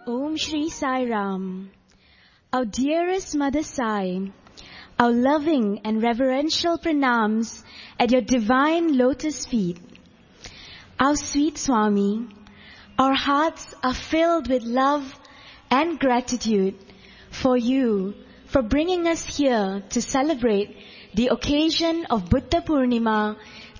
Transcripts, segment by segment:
Om Shri Sai Ram. Our dearest Mother Sai, our loving and reverential pranams at your divine lotus feet. Our sweet Swami, our hearts are filled with love and gratitude for you, for bringing us here to celebrate the occasion of Buddha Purnima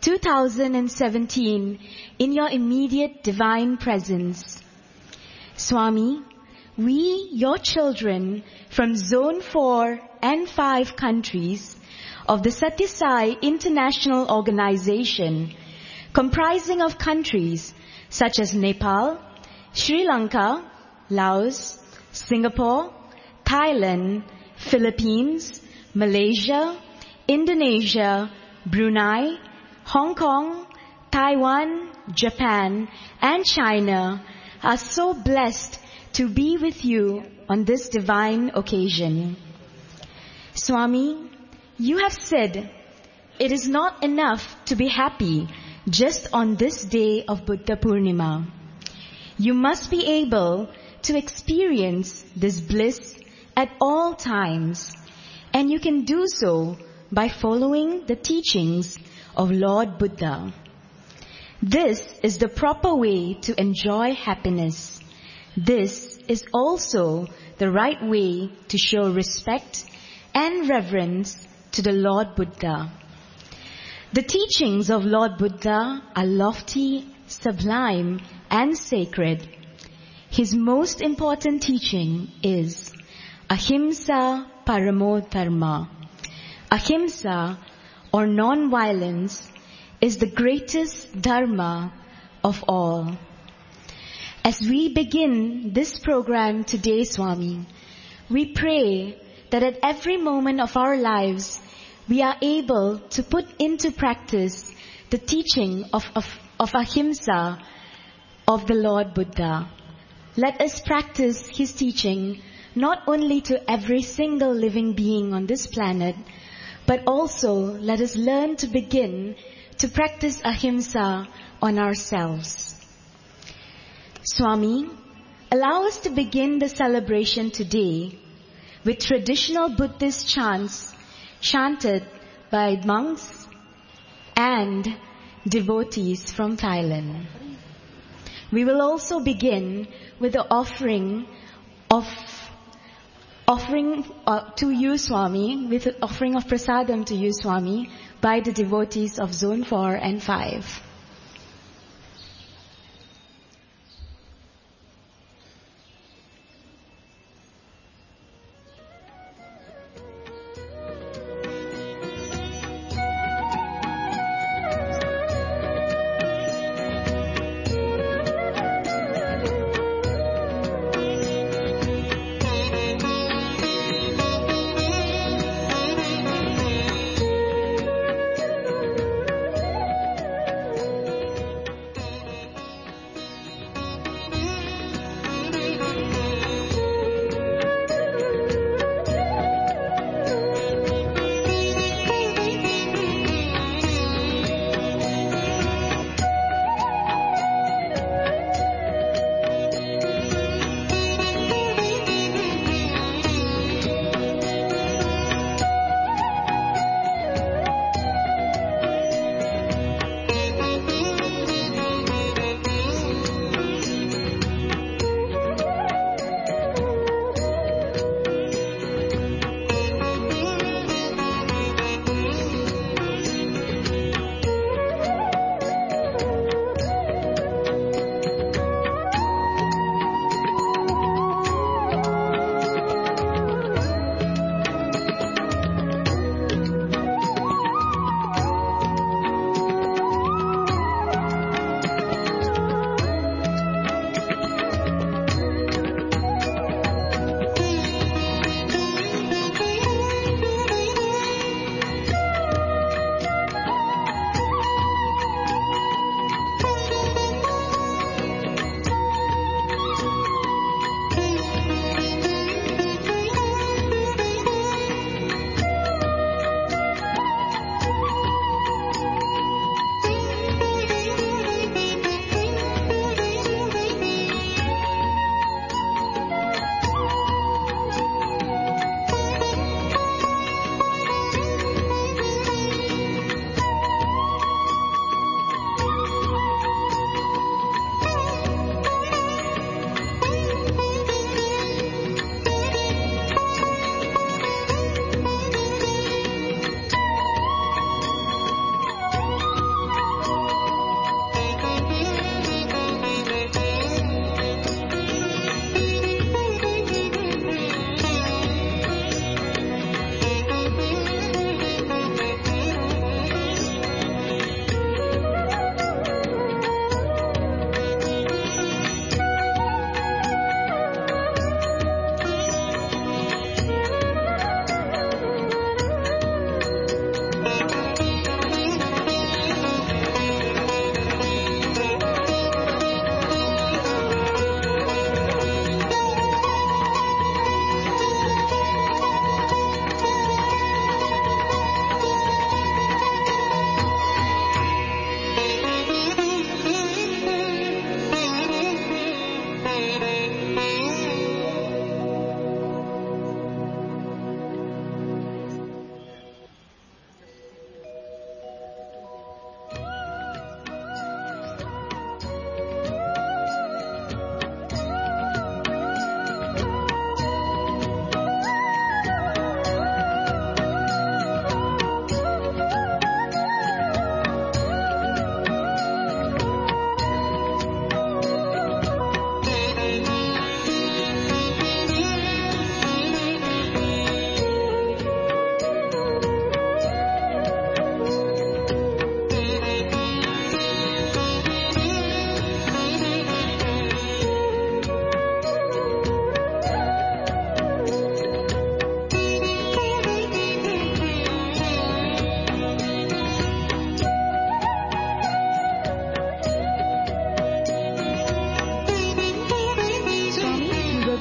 2017 in your immediate divine presence. Swami, we, your children from Zone 4 and 5 countries of the Satya Sai International Organization, comprising of countries such as Nepal, Sri Lanka, Laos, Singapore, Thailand, Philippines, Malaysia, Indonesia, Brunei, Hong Kong, Taiwan, Japan, and China are so blessed to be with you on this divine occasion. Swami, you have said it is not enough to be happy just on this day of Buddha Purnima. You must be able to experience this bliss at all times, and you can do so by following the teachings of Lord Buddha. This is the proper way to enjoy happiness. This is also the right way to show respect and reverence to the Lord Buddha. The teachings of Lord Buddha are lofty, sublime, and sacred. His most important teaching is Ahimsa Paramo Dharma. Ahimsa, or non-violence, is the greatest dharma of all. As we begin this program today, Swami, we pray that at every moment of our lives, we are able to put into practice the teaching of Ahimsa of the Lord Buddha. Let us practice his teaching not only to every single living being on this planet, but also let us learn to begin to practice Ahimsa on ourselves. Swami, allow us to begin the celebration today with traditional Buddhist chants chanted by monks and devotees from Thailand. We will also begin with the offering to you, Swami, with the offering of prasadam to you, Swami, by the devotees of Zone 4 and 5.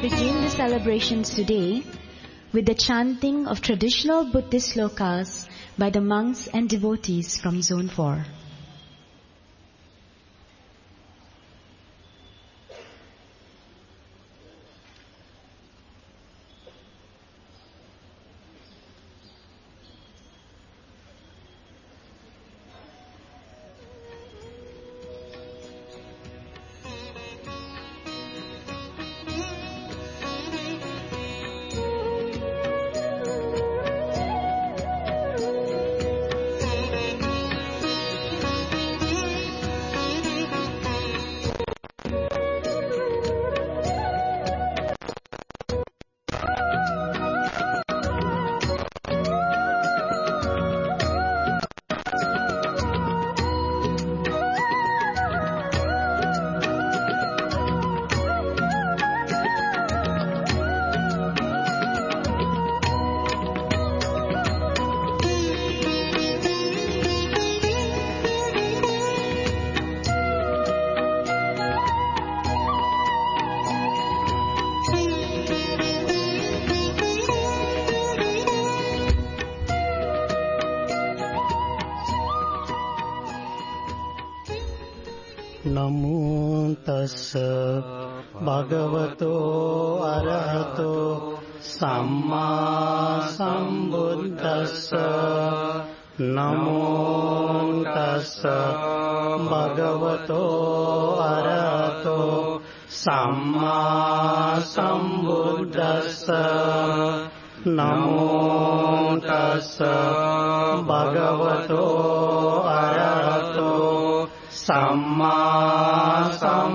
begin the celebrations today with the chanting of traditional Buddhist slokas by the monks and devotees from Zone 4. Namo tassa bhagavato arahato samma sambuddhassa. Namo tassa bhagavato arahato samma sambuddhassa. Namo tassa bhagavato arahato Samma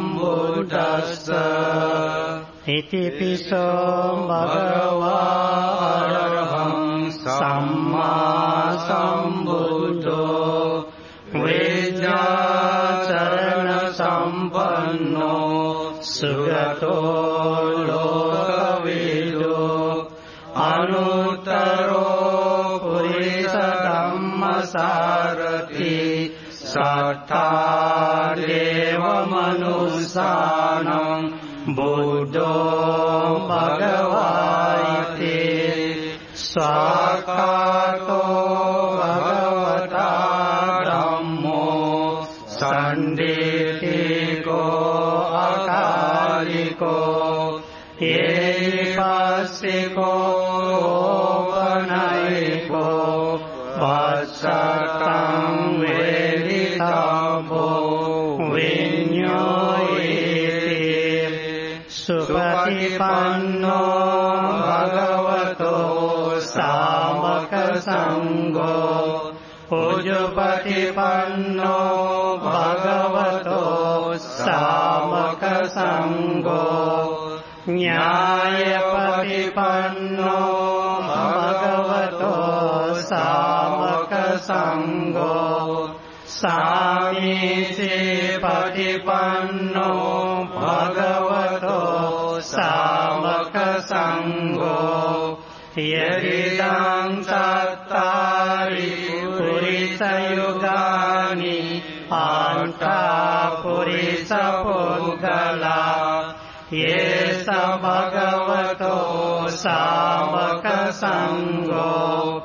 Sambuddhassa. Iti piso bhagava arahang Samma Sambuddho Vijjacharana Sampanno Sugato Lokavido Anuttaro Purisa Dhammasarati Sattha Deva Manussanam Buddho Bhagavati Swakato Bhagavata Dhammo Sanditiko Akaliko Epasiko Panaiko Vasatam Veditabo Vinyoiti Supatipanno Bhagavato Samaka Sangho Ujupatipanno Bhagavato Samaka Sangho Nyayapatipanno Bhagavato Samaka Sangho Samiti Patipanno Bhagavato Samaka Sangho Yedidang Tattari Purisa Yugani Anta Purisa Pudgala Yesa Bhagavato Samaka Sangho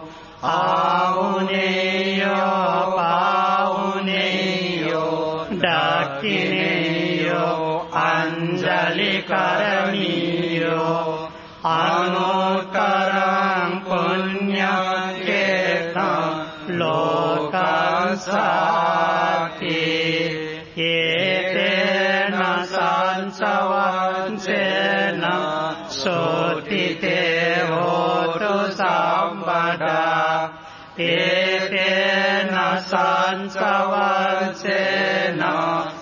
Ahuneyo Pahuneyo Dakineyo Anjali Karaniyo Anuttaram Punya Keta Lokasati Yetena Sansavancena Sotite Hotu Sambada Yetena Sansavancena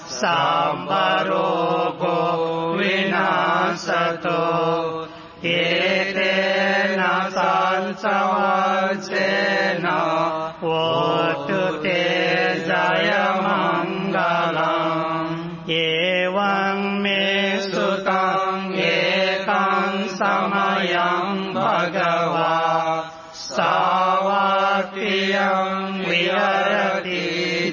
Sambarogo Vinasato Yetena Sansavancena Votu Te Jaya Mangalam Evam Me Sutang Ekam Samayam Bhagava Savatiyam Viharati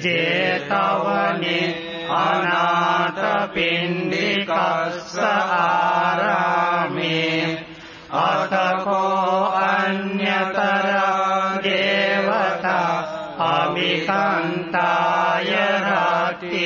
Jetavani Anata Pindikassa Arami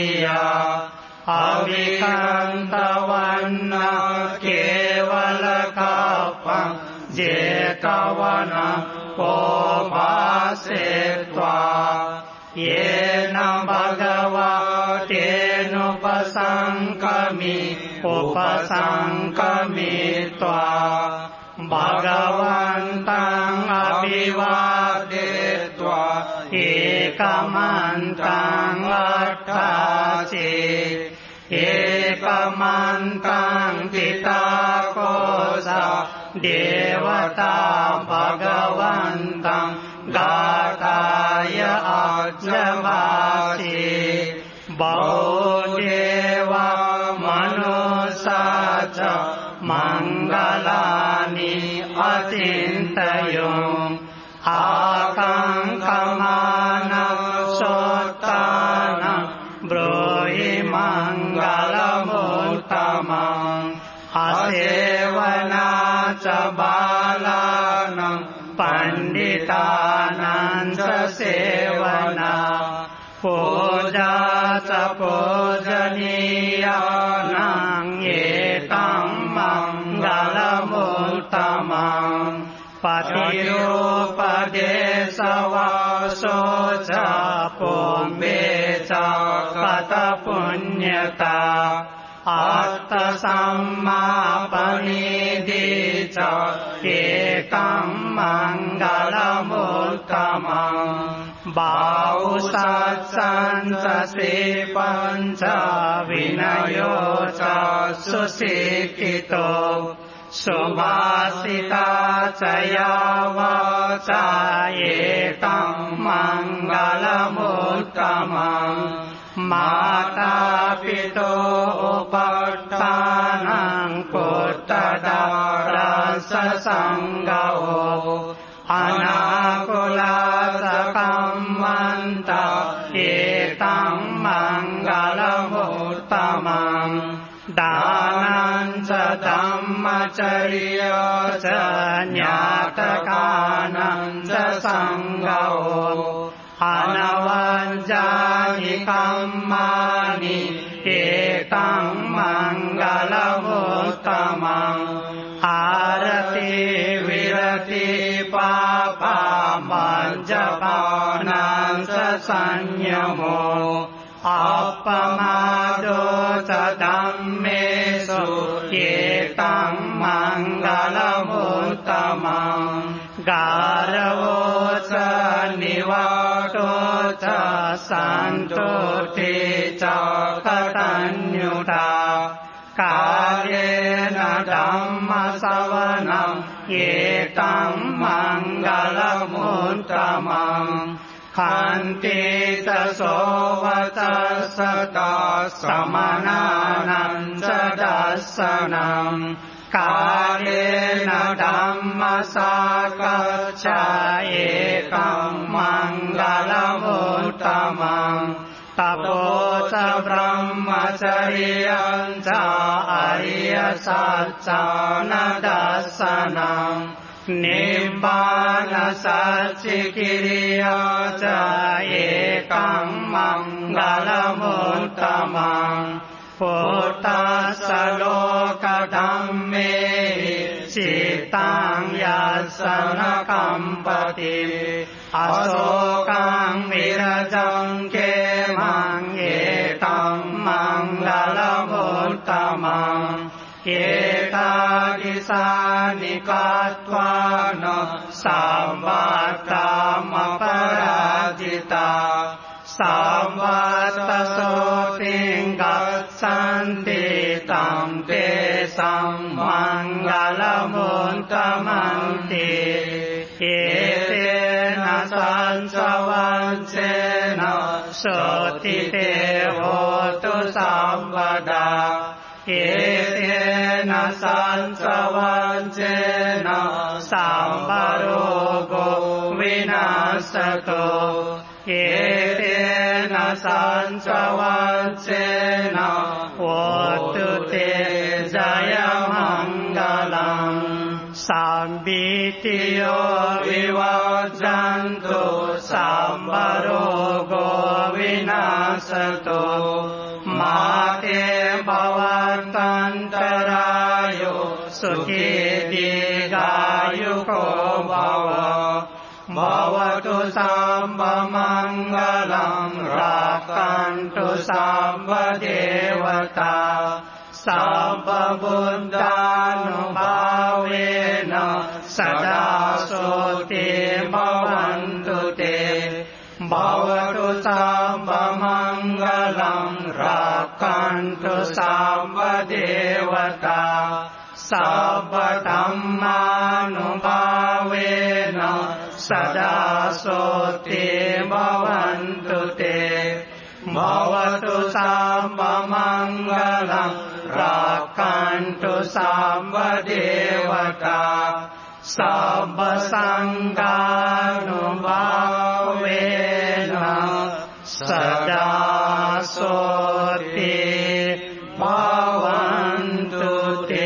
กิยาอวิคันตวันนะเกวลกัปปังเจตวันะโปภาเสตวาเยนะภะคะวะเตนุปสังคมิอุปสังคมิตวาภะคะวันตังอภิวาเทตวาเอกมันตังอัฏฐาสิเอกมันตังทิตาโกสะเดวตาภะคะวันตังกาตายะอัจฉวาสิบาหุเดวมนุสาจามังกลานิอตินตโยอาคังคมานะโสตานะโบรหิมังกลมุตตมังอาเสวนาจะบาลานังปันดิตานันจะเสวนาปูจาจะปูจนียานังเอตัมมังกลมุตตมังปฏิรูปเดสวะโสจาปุมเบจากตปุญญาตาอัตตสัมมาปณิทิจาเอกัมมังกลมุตตมังบาหุสัจจันจะสิปัญจวินโยจาสุสิกิโตสุภาสิตาจยาวาจาเอตัมมังกลมุตตมังมาตาปิโตอุปัฏฐานังปุตตะดารัสสังฆโออนาคุลาสกัมมันตะเอตัมมังกลมุตตมังดานันจะธัมมจริยจะญาตกานันจะสังฆโออนวันจานิคัมมานิเอตัมมังกลมุตตมังอารติวิรติปาปาปัญจปานันจะสัญญโมอัปปมาโดจะธัมเมสุเอตัมมังกลมุตตมังการโวจะนิวัตจะสันตุติจากตัญญูตากาเลนะธัมมสวนังเอตัมมังกลมุตตมังขันติจะโสวัจสตาสมนานันจะดัสสนังกาเลนะธัมมสากัจจาเอตัมมังกลมุตตมังตโปจะพรหมจริยัญจะอริยสัจจานะดัสสนังนิพพานสัจจิกิริยาจะเอกัมมังกลมุตตมังพุทธัสสะโลกธัมเมจิตังยัสสนะคัมปติอโศกังวิรจังเกมังเอตัมมังกลมุตตมังเอตากิสานิกัตวานะสัมวัตตามปราจิตาสัมวัตตโสติงกัสสันติตัมเตสัมมังกลมุตตมังติเอเตนะสัญจวัญเจนะโสติเตโหตุสัมปดาเอเตนะสัญจวัญเจนะสัมปโรโกวินาศโตเอเตนะสัญจวัญเจนะวัตตุเตจายมังกลังสัมปิติโยวิวัจจันตุสัมปโรโควินาศตุมาเตภวัตตันตรายโยสุขีทีฆายุโกภวะภวตุสัมปมังคลังรักขันตุสัมปเทวตาสัพพพุทธานุภาเวนะสดาโสติภวันตุเตภวตุสัพพมังคลังรักขันตุสัพพเทวตาสัพพธัมมานุภาเวนะสดาโสติภวันตุเตภวตุสัพพมังคลังรักขันตุสัพพเทวตาสัพพสังฆานุภาเวนะสดาโสติภวันตุเต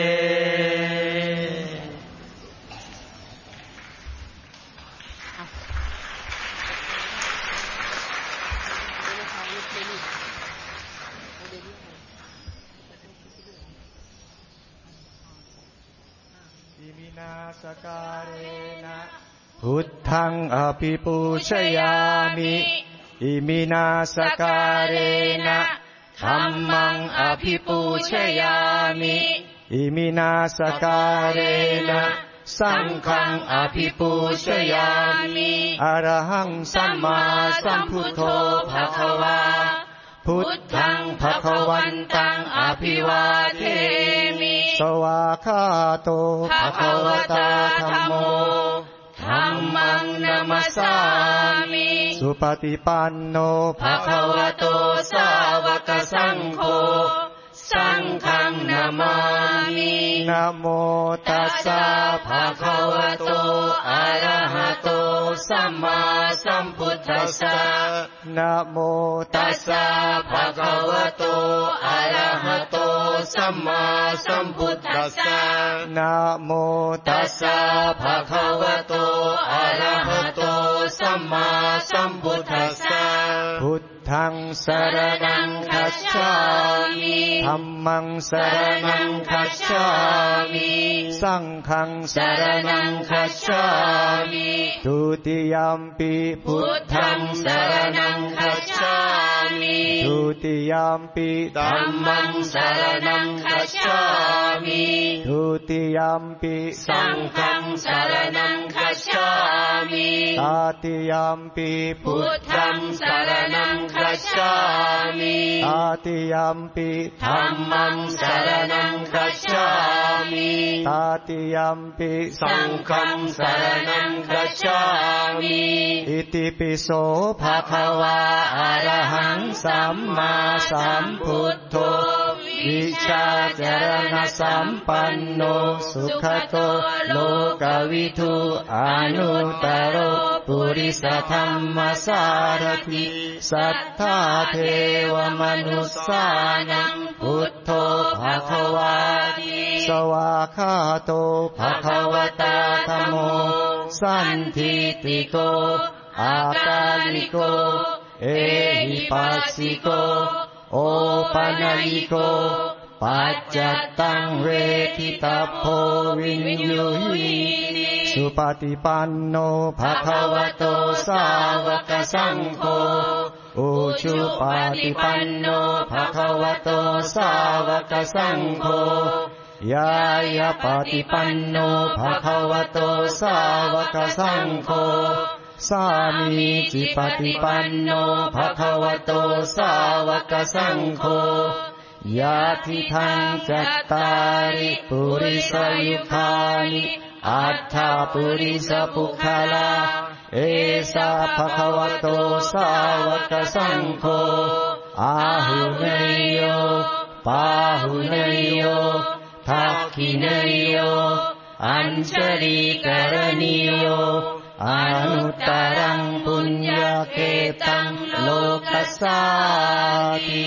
สการเนะพุทธังอภิปูชยามิอิมินาสการเนะธัมมังอภิปูชยามิอิมินาสการเนะสังฆังอภิปูชยามิอะระหังสัมมาสัมพุทโธภควาพุทธังภควันตังอภิวาเทมิสวากขาโตภควตาธัมโมธัมมังนัมสสามิสุปฏิปันโนภควโตสาวกสังโฆสังฆังนามามินะโมตัสสะภะคะวะโตอะระหะโตสัมมาสัมพุทธัสสะนะโมตัสสะภะคะวะโตอะระหะโตสัมมาสัมพุทธัสสะนะโมตัสสะภะคะวะโตอะระหะโตสัมมาสัมพุทธัสสะพุทธังสรณังคัจฉามิธัมมังสรณังคัจฉามิสังฆังสรณังคัจฉามิทุติยัมปิพุทธังสรณังคัจฉามิทุติยัมปิธัมมังสรณังคัจฉามิทุติยัมปิสังฆังสรณังคัจฉามิตติยัมปิพุทธังสรณังคัจฉามิตติยัมปิธัมมังสรณังคัจฉามิตติยัมปิสังฆังสรณังคัจฉามิอิติปิโสภะคะวาอะระหังสัมมาสัมพุทโธวิชาจารณสัมปันโนสุขโตโลกวิทูอนุตตโรปุริสธรรมสารถิสัทธาเทวมนุสสานังพุทโธภควาติสวากขาโตภควตาธัมโมสันทิติโกอากาลิโกเอหิปัสสิโกโอปัญญิโกปัจจตังเวทิตาโพวินยูหิสุปฏิปันโนภควโตสาวกสังโฆอุชุปฏิปันโนภควโตสาวกสังโฆยายาปฏิปันโนภควโตสาวกสังโฆสามีจิปฏิปันโนภควโตสาวกสังโฆยาทิทังจัตตาริปุริสยุคานิอัฏฐปุริสปุคลาเอสาภควโตสาวกสังโฆอาหุเนยโยปาหุเนยโยทักขิเนยโยอัญชลีกรณีโยอนุตตรังปุญญเกตังโลกัสสาติ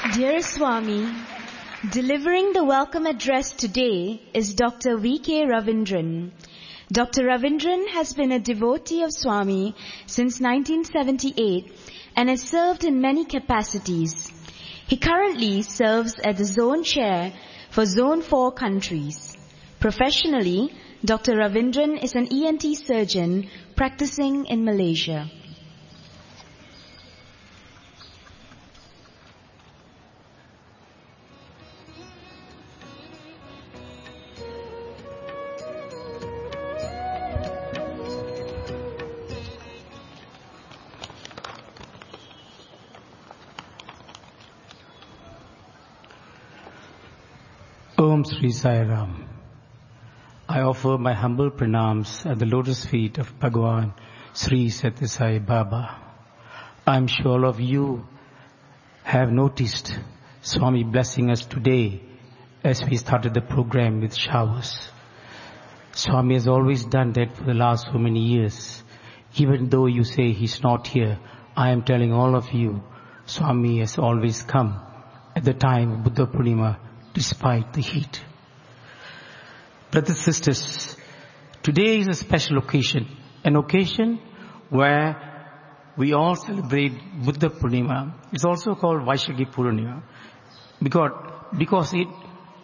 Dear Swami, delivering the welcome address today is Dr. V.K. Ravindran. Dr. Ravindran has been a devotee of Swami since 1978 and has served in many capacities. He currently serves as the Zone Chair for Zone 4 countries. Professionally, Dr. Ravindran is an ENT surgeon practicing in Malaysia. Om Sri Sai Ram. I offer my humble pranams at the lotus feet of Bhagavan Sri Sathya Sai Baba. I am sure all of you have noticed Swami blessing us today as we started the program with showers. Swami has always done that for the last so many years. Even though you say he's not here, I am telling all of you, Swami has always come at the time of Buddha Purnima despite the heat. Brothers and sisters, today is a special occasion, an occasion where we all celebrate Buddha Purnima. It's also called Vaishakhi Purnima because it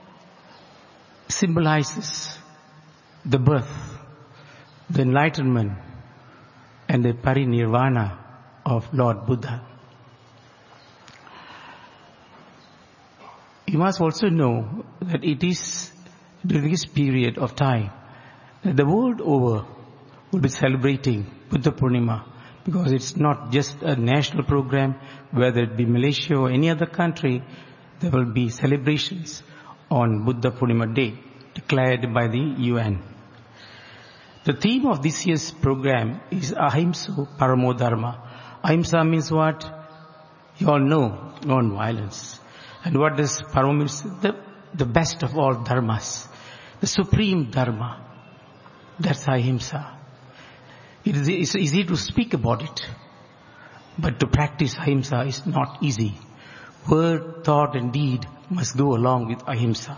symbolizes the birth, the enlightenment, and the parinirvana of Lord Buddha. You must also know that it is during this period of time that the world over will be celebrating Buddha Purnima, because it's not just a national program, whether it be Malaysia or any other country, there will be celebrations on Buddha Purnima Day declared by the UN. The theme of this year's program is Ahimsa Paramo Dharma. Ahimsa means what? You all know, non-violence. And what does Paramo mean? The best of all dharmas. The supreme dharma. That's Ahimsa. It's easy to speak about it, but to practice Ahimsa is not easy. Word, thought and deed must go along with Ahimsa.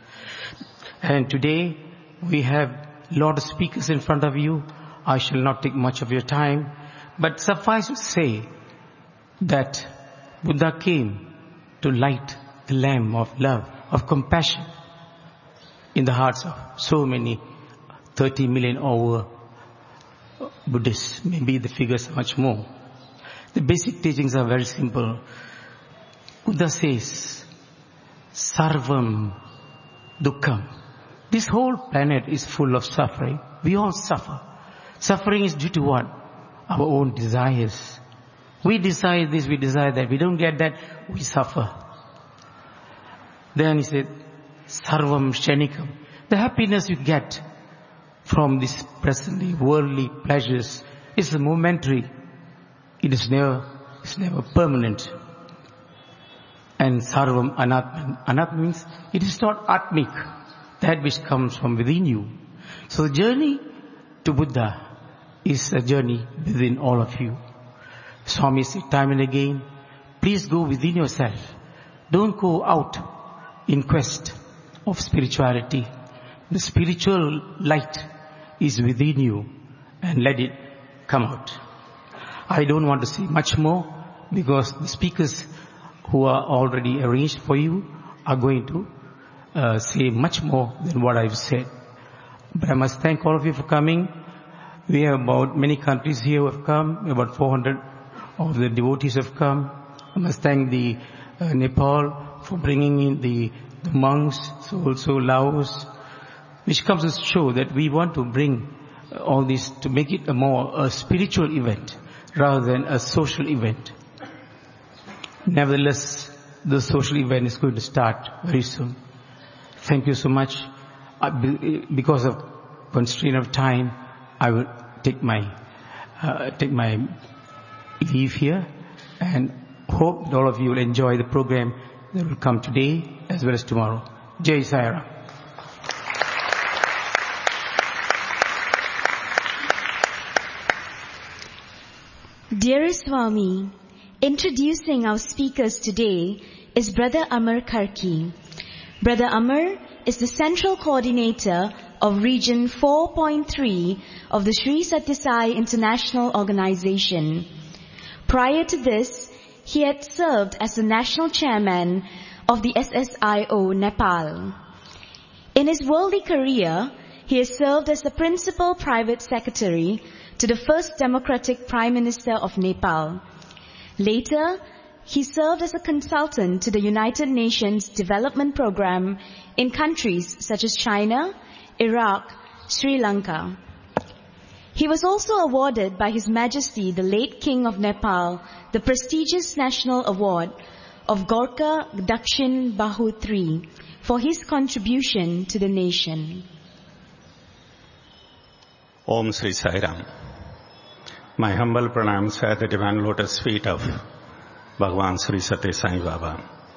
And today we have a lot of speakers in front of you. I shall not take much of your time, but suffice to say that Buddha came to light the lamp of love, of compassion in the hearts of so many 30 million over Buddhists. Maybe the figures are much more. The basic teachings are very simple. Buddha says, Sarvam Dukkham. This whole planet is full of suffering. We all suffer. Suffering is due to what? Our own desires. We desire this, we desire that. We don't get that, we suffer. Then he said, Sarvam Shanikam. The happiness you get from this presently worldly pleasures is momentary. It is never permanent. And Sarvam Anatman. Anatman means it is not Atmik, that which comes from within you. So the journey to Buddha is a journey within all of you. Swami said time and again, please go within yourself. Don't go out in quest of spirituality. The spiritual light is within you, and let it come out. I don't want to say much more because the speakers who are already arranged for you are going to say much more than what I've said. But I must thank all of you for coming. We have about many countries here who have come, about 400 of the devotees have come. I must thank the Nepal for bringing in the monks, so also Laos, which comes to show that we want to bring all this to make it a spiritual event rather than a social event. Nevertheless, the social event is going to start very soon. Thank you so much. Because of constraint of time, I will take my leave here, and hope that all of you will enjoy the program that will come today as well as tomorrow. Jai Sai Ram. Dear Swami, introducing our speakers today is Brother Amar Karki. Brother Amar is the Central Coordinator of Region 4.3 of the Sri Sathya Sai International Organization. Prior to this, he had served as the National Chairman of the SSIO Nepal. In his worldly career, he has served as the Principal Private Secretary to the first Democratic Prime Minister of Nepal. Later, he served as a consultant to the United Nations Development Programme in countries such as China, Iraq, Sri Lanka. He was also awarded by His Majesty the late King of Nepal the prestigious National Award of Gorkha Dakshin Bahu III for his contribution to the nation. Om Sri Sai Ram. My humble pranams at the divine lotus feet of Bhagavan Sri Sathya Sai Baba.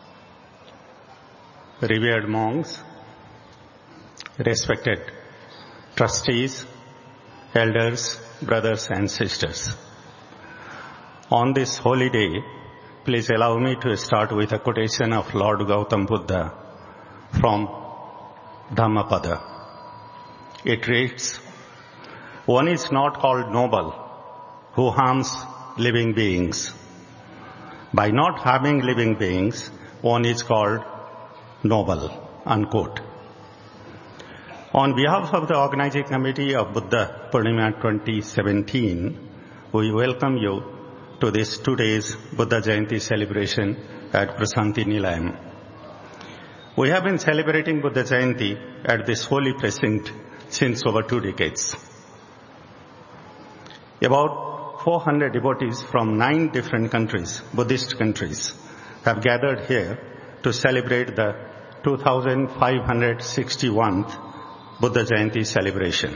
Revered monks, respected trustees, elders, brothers and sisters. On this holy day, please allow me to start with a quotation of Lord Gautam Buddha from Dhammapada. It reads, "One is not called noble who harms living beings. By not harming living beings, one is called noble," unquote. On behalf of the organizing committee of Buddha Purnima 2017, we welcome you to this 2 days Buddha Jayanti celebration at Prasanthi Nilayam. We have been celebrating Buddha Jayanti at this holy precinct since over 2 decades. About 400 devotees from 9 different countries, Buddhist countries, have gathered here to celebrate the 2561th Buddha Jayanti celebration.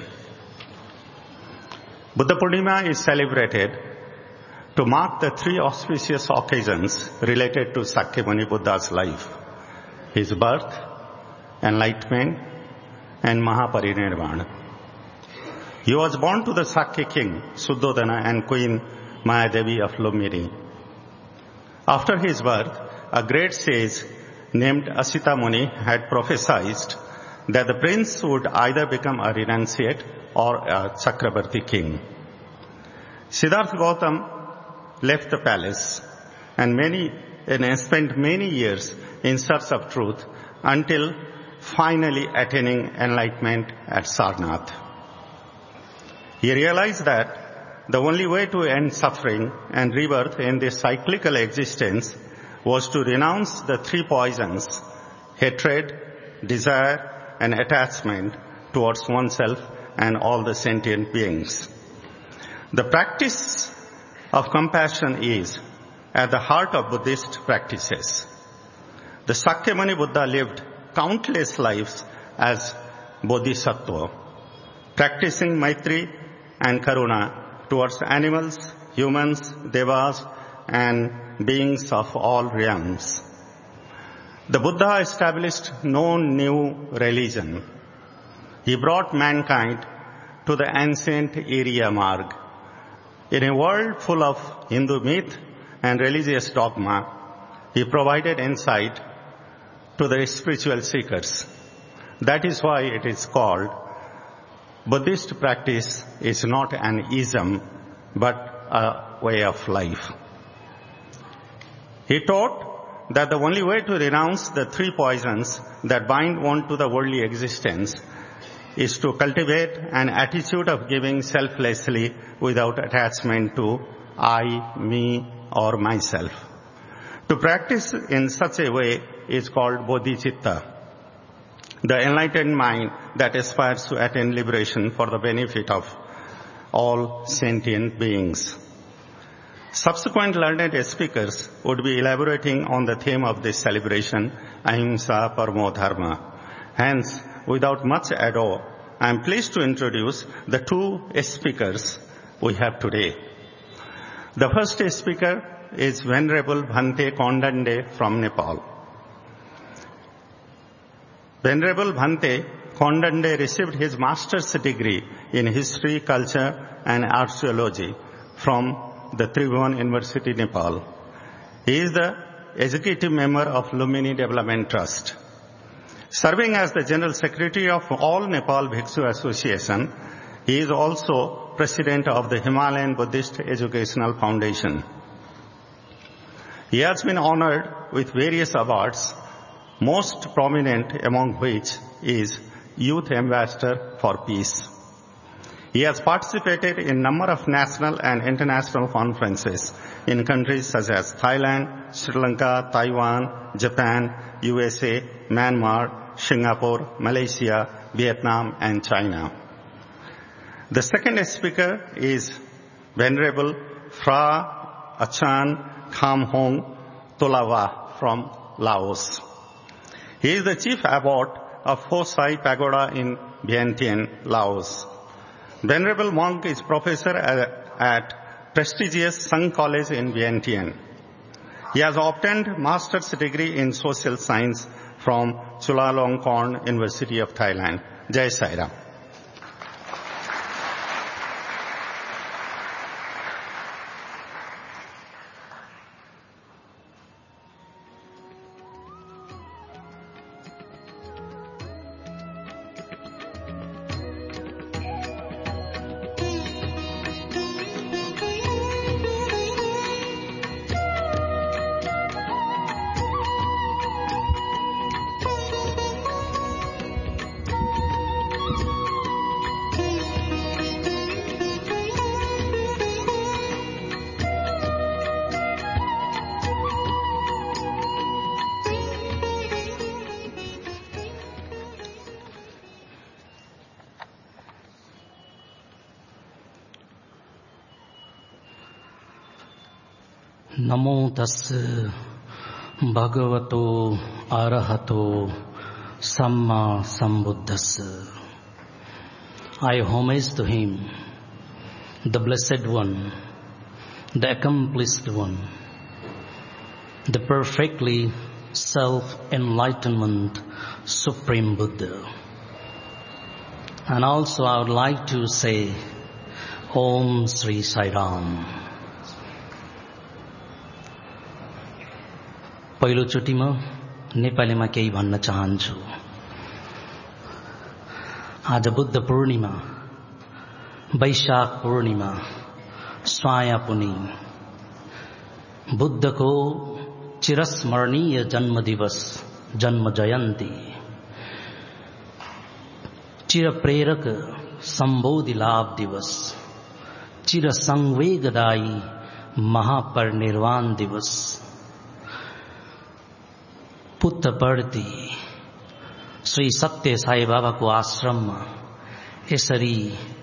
Buddha Purnima is celebrated to mark the 3 auspicious occasions related to Sakyamuni Buddha's life: his birth, enlightenment, and Mahaparinirvana. He was born to the Sakya king, Suddhodana, and Queen Mayadevi of Lumbini. After his birth, a great sage named Asita Muni had prophesied that the prince would either become a renunciate or a Chakrabarti king. Siddhartha Gautam left the palace and spent many years in search of truth until finally attaining enlightenment at Sarnath. He realized that the only way to end suffering and rebirth in this cyclical existence was to renounce the 3 poisons: hatred, desire, and attachment towards oneself and all the sentient beings. The practice of compassion is at the heart of Buddhist practices. The Sakyamuni Buddha lived countless lives as Bodhisattva, practicing Maitri and Karuna towards animals, humans, devas, and beings of all realms. The Buddha established no new religion. He brought mankind to the ancient Arya Marg. In a world full of Hindu myth and religious dogma, he provided insight to the spiritual seekers. That is why it is called Buddhist practice is not an ism, but a way of life. He taught that the only way to renounce the 3 poisons that bind one to the worldly existence is to cultivate an attitude of giving selflessly without attachment to I, me, or myself. To practice in such a way is called bodhicitta, the enlightened mind that aspires to attain liberation for the benefit of all sentient beings. Subsequent learned speakers would be elaborating on the theme of this celebration, Ahimsa Paramo Dharma. Hence, without much ado, I am pleased to introduce the 2 speakers we have today. The first speaker is Venerable Bhante Kondande from Nepal. Venerable Bhante Kondande received his master's degree in history, culture, and archaeology from the Tribhuvan University, Nepal. He is the executive member of Lumini Development Trust. Serving as the General Secretary of All Nepal Bhikshu Association, he is also President of the Himalayan Buddhist Educational Foundation. He has been honored with various awards, most prominent among which is Youth Ambassador for Peace. He has participated in a number of national and international conferences in countries such as Thailand, Sri Lanka, Taiwan, Japan, USA, Myanmar, Singapore, Malaysia, Vietnam, and China. The second speaker is Venerable Phra Achan Kham Hong Tolawa from Laos. He is the Chief Abbot of Pho Sai Pagoda in Vientiane, Laos. Venerable monk is professor at prestigious Sung College in Vientiane. He has obtained master's degree in social science from Chulalongkorn University of Thailand. Jai Sai Ram. Namo tassa bhagavato arahato samma sambuddhassa. I homage to him, the Blessed One, the Accomplished One, the perfectly self-enlightenment Supreme Buddha. And also I would like to say Om Sri Sai Ram. पहिलोचोटि म नेपालीमा केही भन्न चाहन्छु। आज Buddha Purnima, Vaishakh Purnima, Sawaya पुनी, बुद्धको चिरस्मरणीय जन्म दिवस, जन्म जयन्ती, चिर प्रेरक सम्बोधि लाभ दिवस, चिर संवेगदायी महापरिनिर्वाण दिवस, पुट्टपर्ती श्री सत्य साई बाबा को आश्रम में यसरी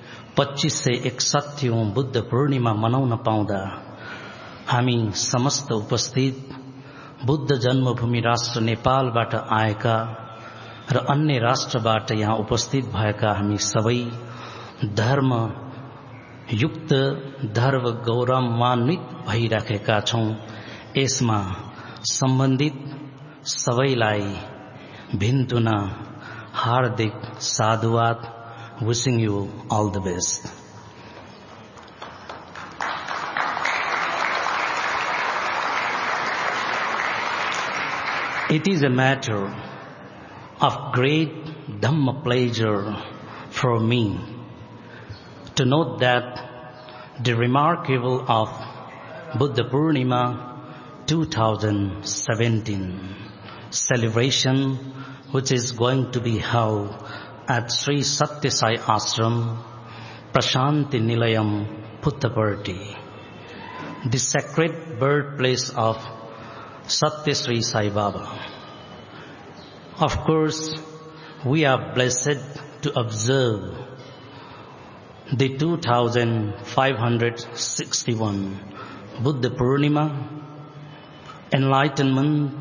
2561 बुद्ध पूर्णिमा मनाउन पाउँदा हामी समस्त उपस्थित बुद्ध जन्मभूमि राष्ट्र नेपालबाट आएका र अन्य राष्ट्रबाट यहाँ उपस्थित भएका हामी सबै धर्म युक्त धर्म गौरवान्वित भइराखेका छौं। यसमा सम्बन्धित सबैलाई भिन्तुन हार्दिक साधुवाद, wishing you all the best. It is a matter of great Dhamma pleasure for me to note that the remarkable of Buddha Purnima 2017 celebration, which is going to be held at Sri Satya Sai Ashram, Prashanti Nilayam, Puttaparthi, the sacred birthplace of Satya Sri Sai Baba. Of course, we are blessed to observe the 2561 Buddha Purnima, enlightenment,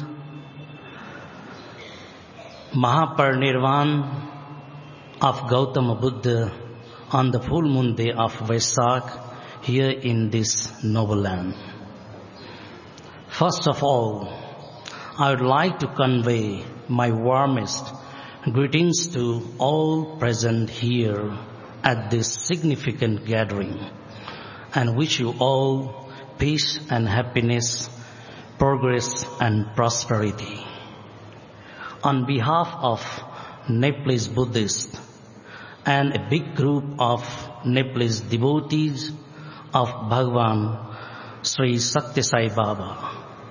Mahaparinirvan of Gautama Buddha on the full moon day of Vaisakh here in this noble land. First of all, I would like to convey my warmest greetings to all present here at this significant gathering and wish you all peace and happiness, progress and prosperity. On behalf of Nepalese Buddhists and a big group of Nepalese devotees of Bhagavan Sri Satya Sai Baba,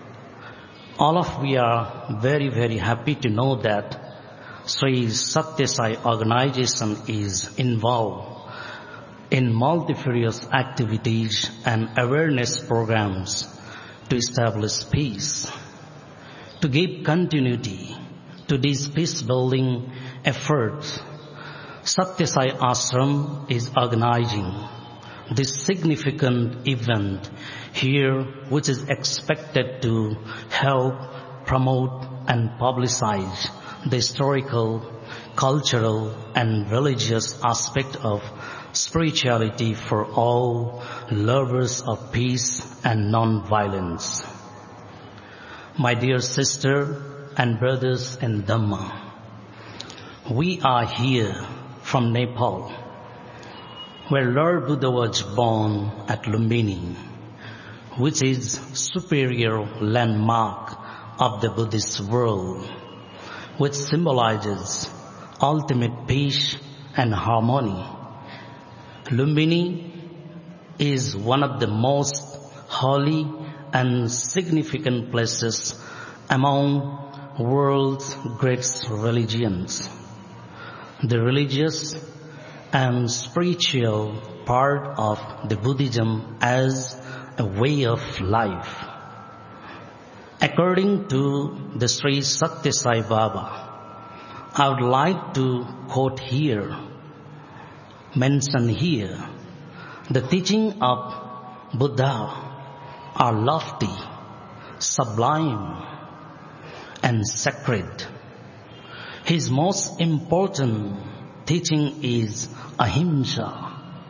all of we are very, very happy to know that Sri Satya Sai organization is involved in multifarious activities and awareness programs to establish peace. To give continuity to these peace-building efforts, Satya Sai Ashram is organizing this significant event here, which is expected to help promote and publicize the historical, cultural, and religious aspect of spirituality for all lovers of peace and non-violence. My dear sister and brothers in Dhamma, we are here from Nepal, where Lord Buddha was born at Lumbini, which is superior landmark of the Buddhist world, which symbolizes ultimate peace and harmony. Lumbini is one of the most holy and significant places among world's great religions. The religious and spiritual part of the Buddhism as a way of life. According to the Sri Satya Sai Baba, I would like to quote here, mention here, the teaching of Buddha are lofty, sublime, and sacred. His most important teaching is ahimsa.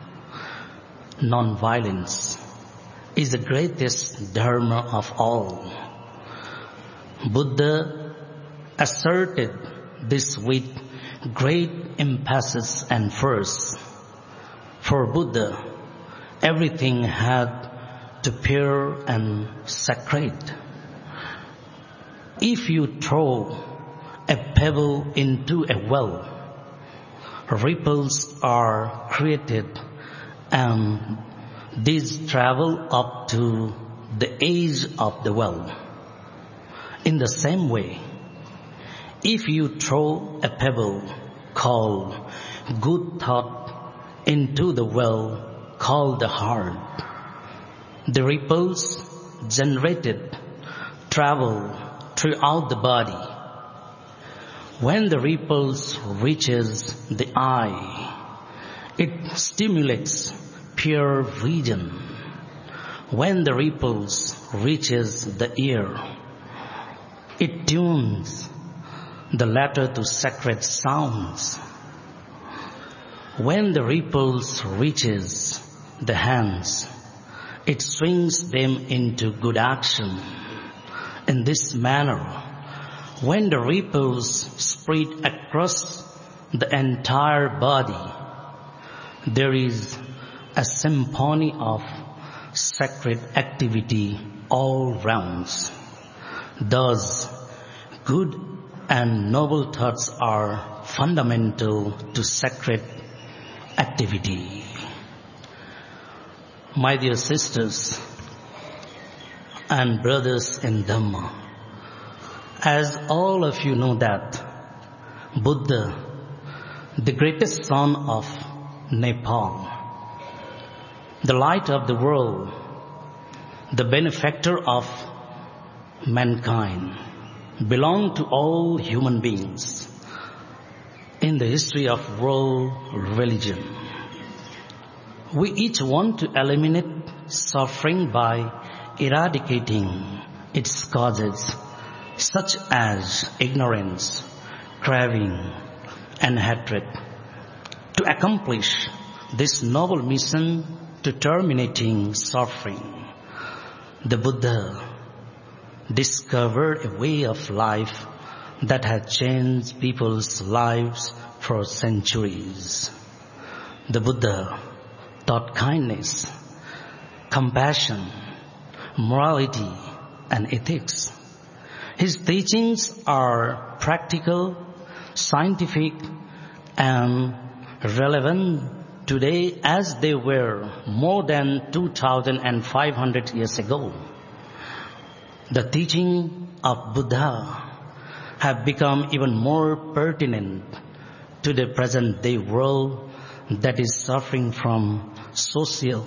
Non-violence is the greatest dharma of all. Buddha asserted this with great emphasis and force. For Buddha, everything had to be pure and sacred. If you throw a pebble into a well, ripples are created and these travel up to the edge of the well. In the same way, if you throw a pebble called good thought into the well called the heart, the ripples generated travel throughout the body. When the ripples reaches the eye, it stimulates pure vision. When the ripples reaches the ear, it tunes the latter to sacred sounds. When the ripples reaches the hands, it swings them into good action. In this manner, when the ripples spread across the entire body, there is a symphony of sacred activity all rounds. Thus, good and noble thoughts are fundamental to sacred activity. My dear sisters and brothers in Dhamma, as all of you know that Buddha, the greatest son of Nepal, the light of the world, the benefactor of mankind, belonged to all human beings in the history of world religion. We each want to eliminate suffering by eradicating its causes, such as ignorance, craving, and hatred. To accomplish this noble mission to terminating suffering, the Buddha discovered a way of life that had changed people's lives for centuries. The Buddha taught kindness, compassion, morality, and ethics. His teachings are practical, scientific, and relevant today as they were more than 2,500 years ago. The teaching of Buddha have become even more pertinent to the present day world that is suffering from social,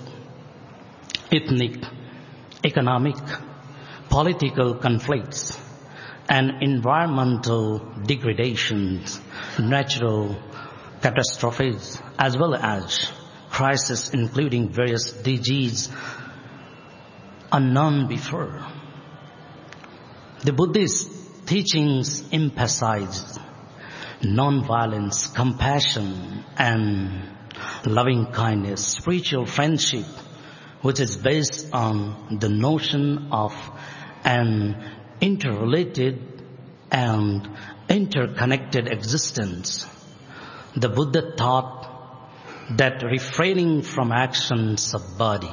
ethnic, economic, political conflicts and environmental degradations, natural catastrophes, as well as crises including various diseases unknown before. The Buddhist teachings emphasize non-violence, compassion, and loving kindness, spiritual friendship, which is based on the notion of an interrelated and interconnected existence. The Buddha taught that refraining from actions of body,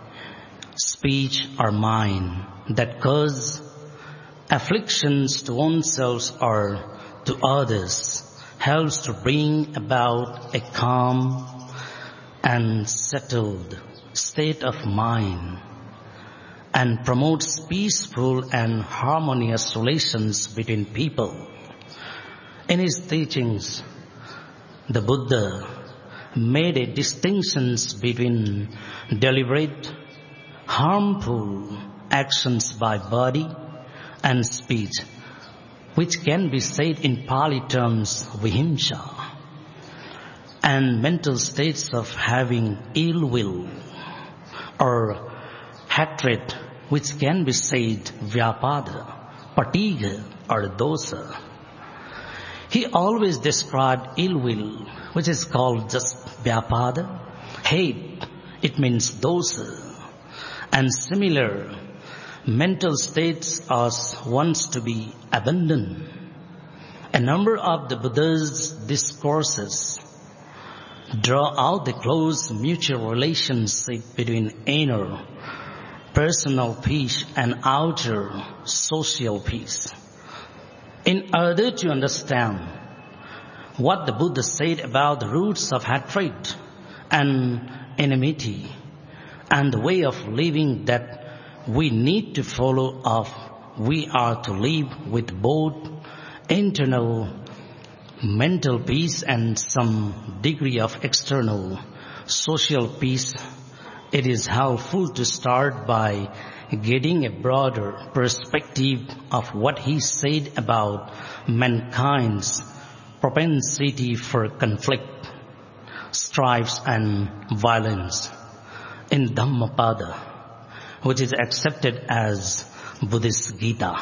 speech, or mind that cause afflictions to oneself or to others helps to bring about a calm and settled state of mind and promotes peaceful and harmonious relations between people. In his teachings, the Buddha made a distinction between deliberate, harmful actions by body and speech, which can be said in Pali terms vihimsa, and mental states of having ill will or hatred, which can be said vyapada, patiga, or dosa. He always described ill will, which is called just vyapada, hate, it means dosa, and similar mental states as wants to be abandoned. A number of the Buddha's discourses draw out the close mutual relationship between inner personal peace and outer social peace. In order to understand what the Buddha said about the roots of hatred and enmity and the way of living that we need to follow of, we are to live with both internal mental peace and some degree of external social peace. It is helpful to start by getting a broader perspective of what he said about mankind's propensity for conflict, strife and violence in Dhammapada, which is accepted as Buddhist Gita.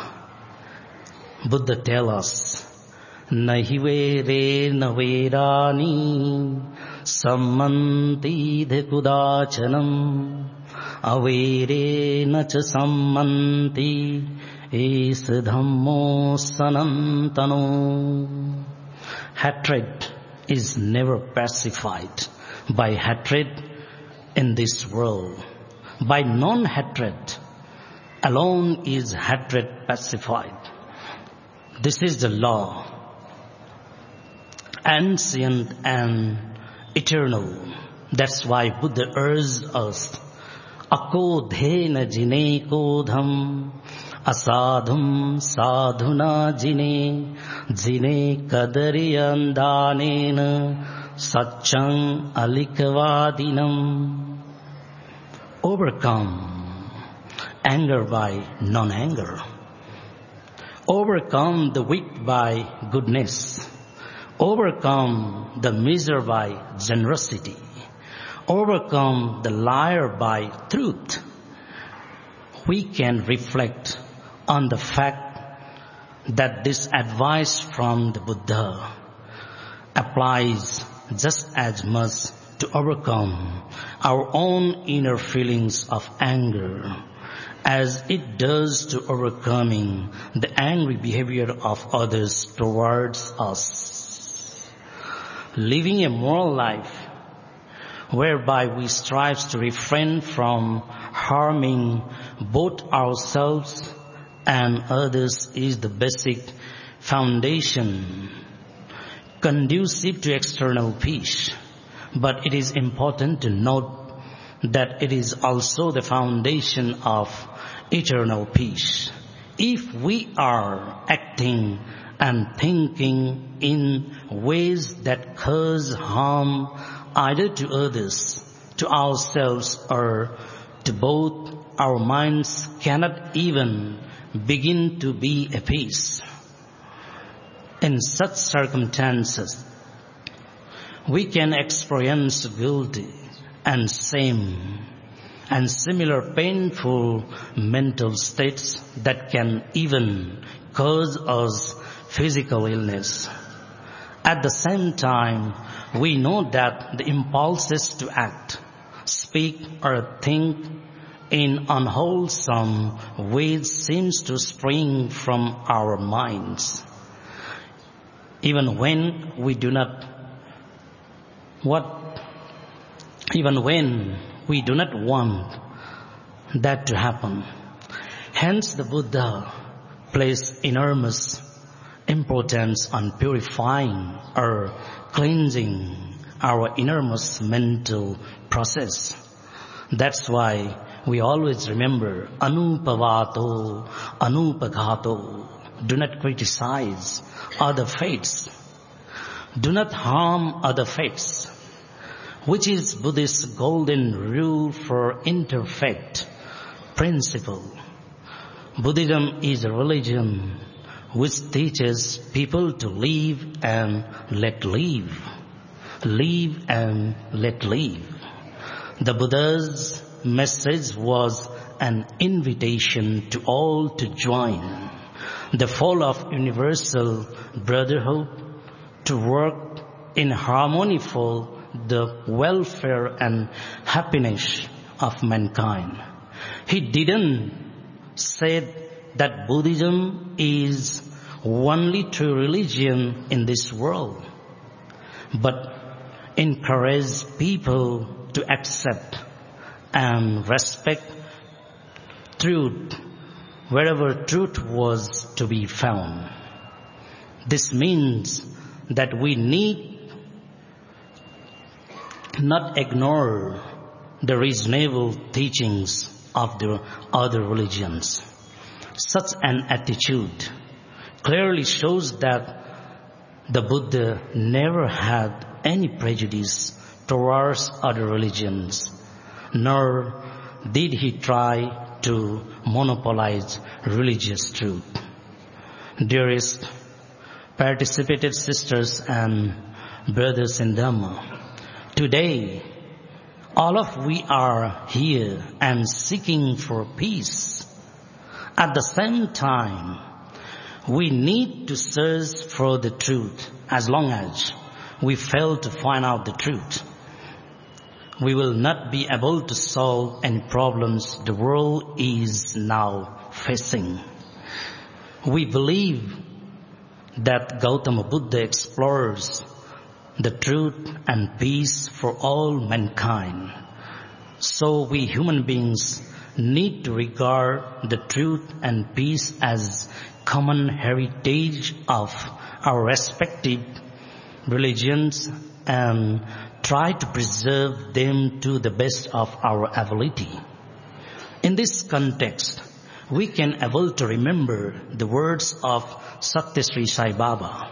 Buddha tells us, Nahi vere na verani sammanti dhekudachanam avere na cha sammanti es dhammo sanantano. Hatred is never pacified by hatred in this world. By non-hatred alone is hatred pacified. This is the law, ancient and eternal. That's why Buddha urged us, akodhena jine kodham, asadhum sadhuna jine, jine kadariyandanena, satchang alikavadinam. Overcome anger by non-anger. Overcome the weak by goodness. Overcome the miser by generosity. Overcome the liar by truth. We can reflect on the fact that this advice from the Buddha applies just as much to overcome our own inner feelings of anger as it does to overcoming the angry behavior of others towards us. Living a moral life whereby we strive to refrain from harming both ourselves and others is the basic foundation conducive to external peace. But it is important to note that it is also the foundation of eternal peace. If we are acting and thinking in ways that cause harm either to others, to ourselves, or to both, our minds cannot even begin to be at peace. In such circumstances, we can experience guilt and shame and similar painful mental states that can even cause us physical illness. At the same time, we know that the impulses to act, speak, or think in unwholesome ways seems to spring from our minds. Even when we do not want that to happen. Hence the Buddha placed enormous importance on purifying or cleansing our innermost mental process. That's why we always remember anupavato, anupaghato. Do not criticize other faiths. Do not harm other faiths, which is Buddhist golden rule for interfaith principle. Buddhism is a religion which teaches people to live and let live. Live and let live. The Buddha's message was an invitation to all to join the fall of universal brotherhood, to work in harmony for the welfare and happiness of mankind. He didn't say that Buddhism is only true religion in this world, but encourage people to accept and respect truth wherever truth was to be found. This means that we need not ignore the reasonable teachings of the other religions. Such an attitude clearly shows that the Buddha never had any prejudice towards other religions, nor did he try to monopolize religious truth. Dearest participated sisters and brothers in Dhamma, today all of we are here and seeking for peace. At the same time, we need to search for the truth. As long as we fail to find out the truth, we will not be able to solve any problems the world is now facing. We believe that Gautama Buddha explores the truth and peace for all mankind. So we human beings need to regard the truth and peace as common heritage of our respective religions and try to preserve them to the best of our ability. In this context, we can able to remember the words of Sakti Sri Sai Baba.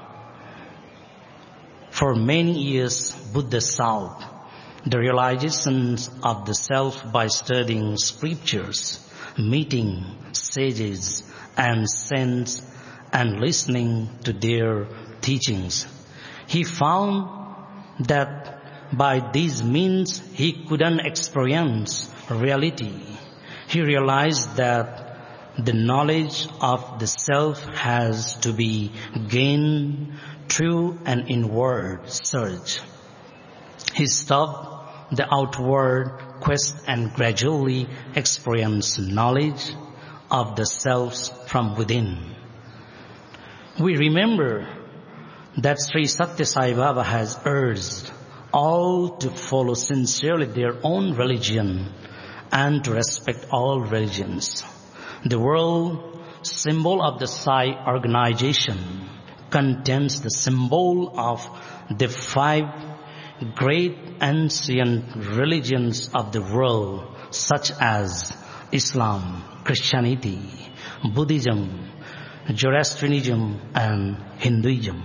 For many years, Buddha sought the realization of the self by studying scriptures, meeting sages and saints, and listening to their teachings. He found that by these means he couldn't experience reality. He realized that the knowledge of the self has to be gained through an inward search. He stopped the outward quest and gradually experienced knowledge of the selves from within. We remember that Sri Sathya Sai Baba has urged all to follow sincerely their own religion and to respect all religions. The world symbol of the Sai organization, contains the symbol of the 5 great ancient religions of the world, such as Islam, Christianity, Buddhism, Zoroastrianism, and Hinduism.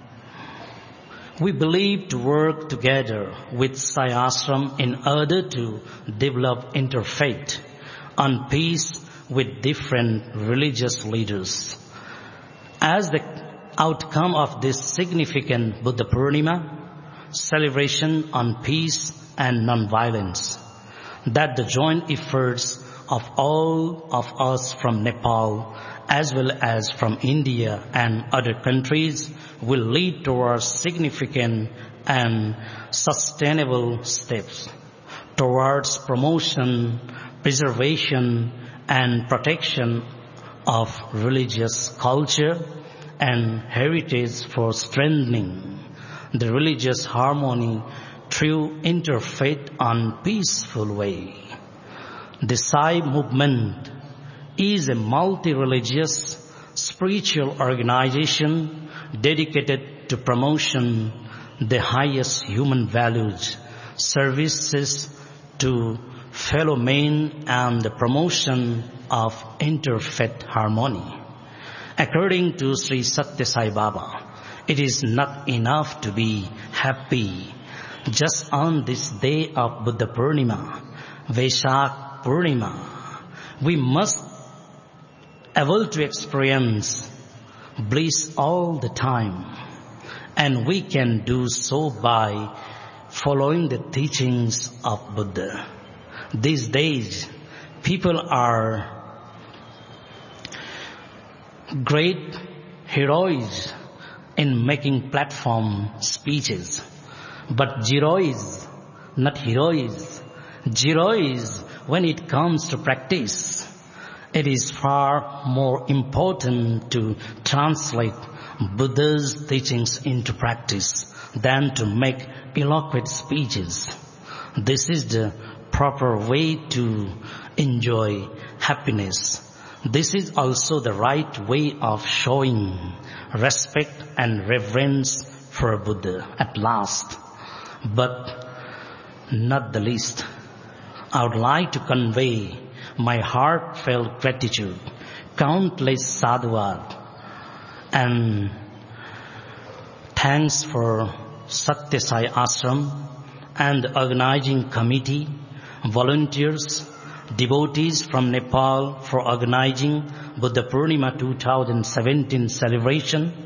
We believe to work together with Sai Ashram in order to develop interfaith on peace with different religious leaders. As the outcome of this significant Buddha Purnima celebration on peace and non-violence, that the joint efforts of all of us from Nepal as well as from India and other countries will lead towards significant and sustainable steps towards promotion, preservation and protection of religious culture and heritage for strengthening the religious harmony through interfaith on peaceful way. The Sai movement is a multi-religious spiritual organization dedicated to promotion the highest human values, services to fellow men and the promotion of interfaith harmony. According to Sri Satya Sai Baba, it is not enough to be happy just on this day of Buddha Purnima, Vaishak Purnima. We must able to experience bliss all the time, and we can do so by following the teachings of Buddha. These days, people are great heroes in making platform speeches, but zero is not heroes. Zero is when it comes to practice. It is far more important to translate Buddha's teachings into practice than to make eloquent speeches. This is the proper way to enjoy happiness. This is also the right way of showing respect and reverence for Buddha at last. But not the least, I would like to convey my heartfelt gratitude, countless sadhuvat, and thanks for Satya Sai Ashram and the organizing committee, volunteers, devotees from Nepal for organizing Buddha Purnima 2017 celebration.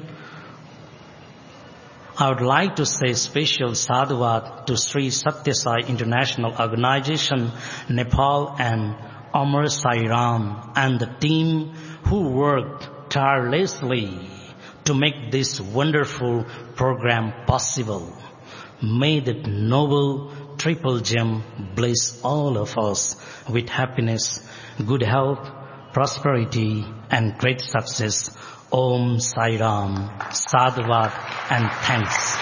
I would like to say special sadhuvat to Sri Satya Sai International Organization, Nepal, and Amar Sai Ram and the team who worked tirelessly to make this wonderful program possible. May the noble triple gem bless all of us with happiness, good health, prosperity, and great success. Om Sai Ram, sadhuvat and thanks.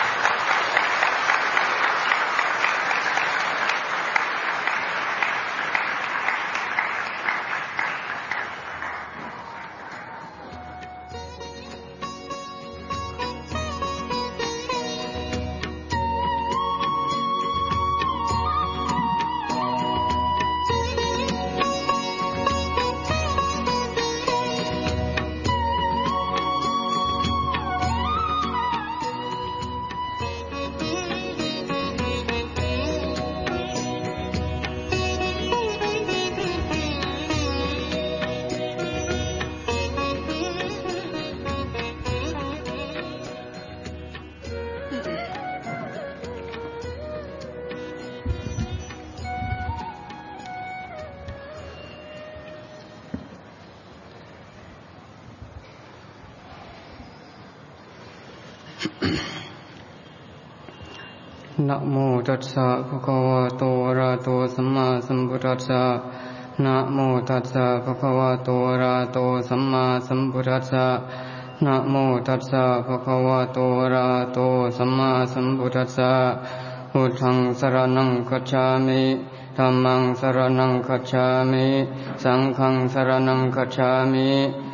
Namo Tassa Bhagavato Arahato Samma Sambuddhassa. Namo Tassa Bhagavato Arahato Samma Sambuddhassa. Namo Tassa Bhagavato Arahato Samma Sambuddhassa. Buddhaṃ saranam gacchāmi, Dhammāṃ saranam gacchāmi, Saṅghāṃ saranam gacchāmi.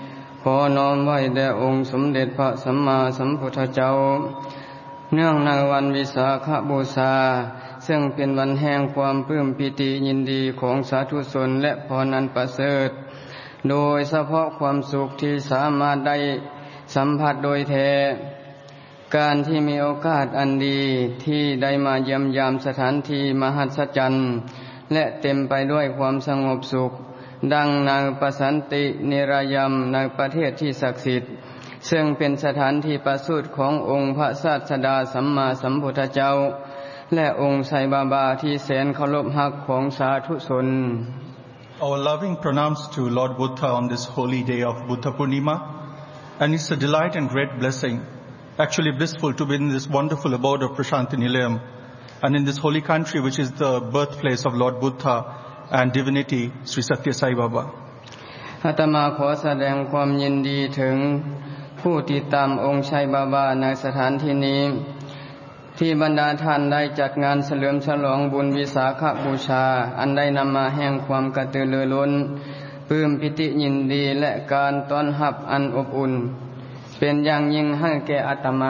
ขอน้อมไว้แด่องค์สมเด็จพระสัมมาสัมพุทธเจ้าเนื่องในวันวิสาขบูชาซึ่งเป็นวันแห่งความปลื้มปิติยินดีของสาธุชนและพรอันประเสริฐโดยเฉพาะความสุขที่สามารถได้สัมผัสโดยแท้การที่มีโอกาสอันดีที่ได้มาเยี่ยมยามสถานที่มหัศจรรย์และเต็มไปด้วยความสงบสุขดังนางประสันติเนรยมในประเทศที่ศักดิ์สิทธิ์ซึ่งเป็นสถานที่ประสูติขององค์พระศาสดาสัมมาสัมพุทธเจ้าและองค์ไซบาบาที่แสนเคารพรักของสาธุชน Our loving pranams to Lord Buddha on this holy day of Buddha Purnima, and it's a delight and great blessing, actually blissful to be in this wonderful abode of Prasanthi Nilayam and in this holy country which is the birthplace of Lord Buddha and divinity Sri Satya Sai Baba. อาตมาขอแสดงความยินดีถึงผู้ติดตามองค์ไซบาบาในสถานที่นี้ที่บรรดาท่านได้จัดงานเฉลิมฉลองบุญวิสาขบูชาอันได้นำมาแห่งความกระตือรือร้นปลื้มปิติยินดีและการต้อนรับอันอบอุ่นเป็นอย่างยิ่งให้แก่อาตมา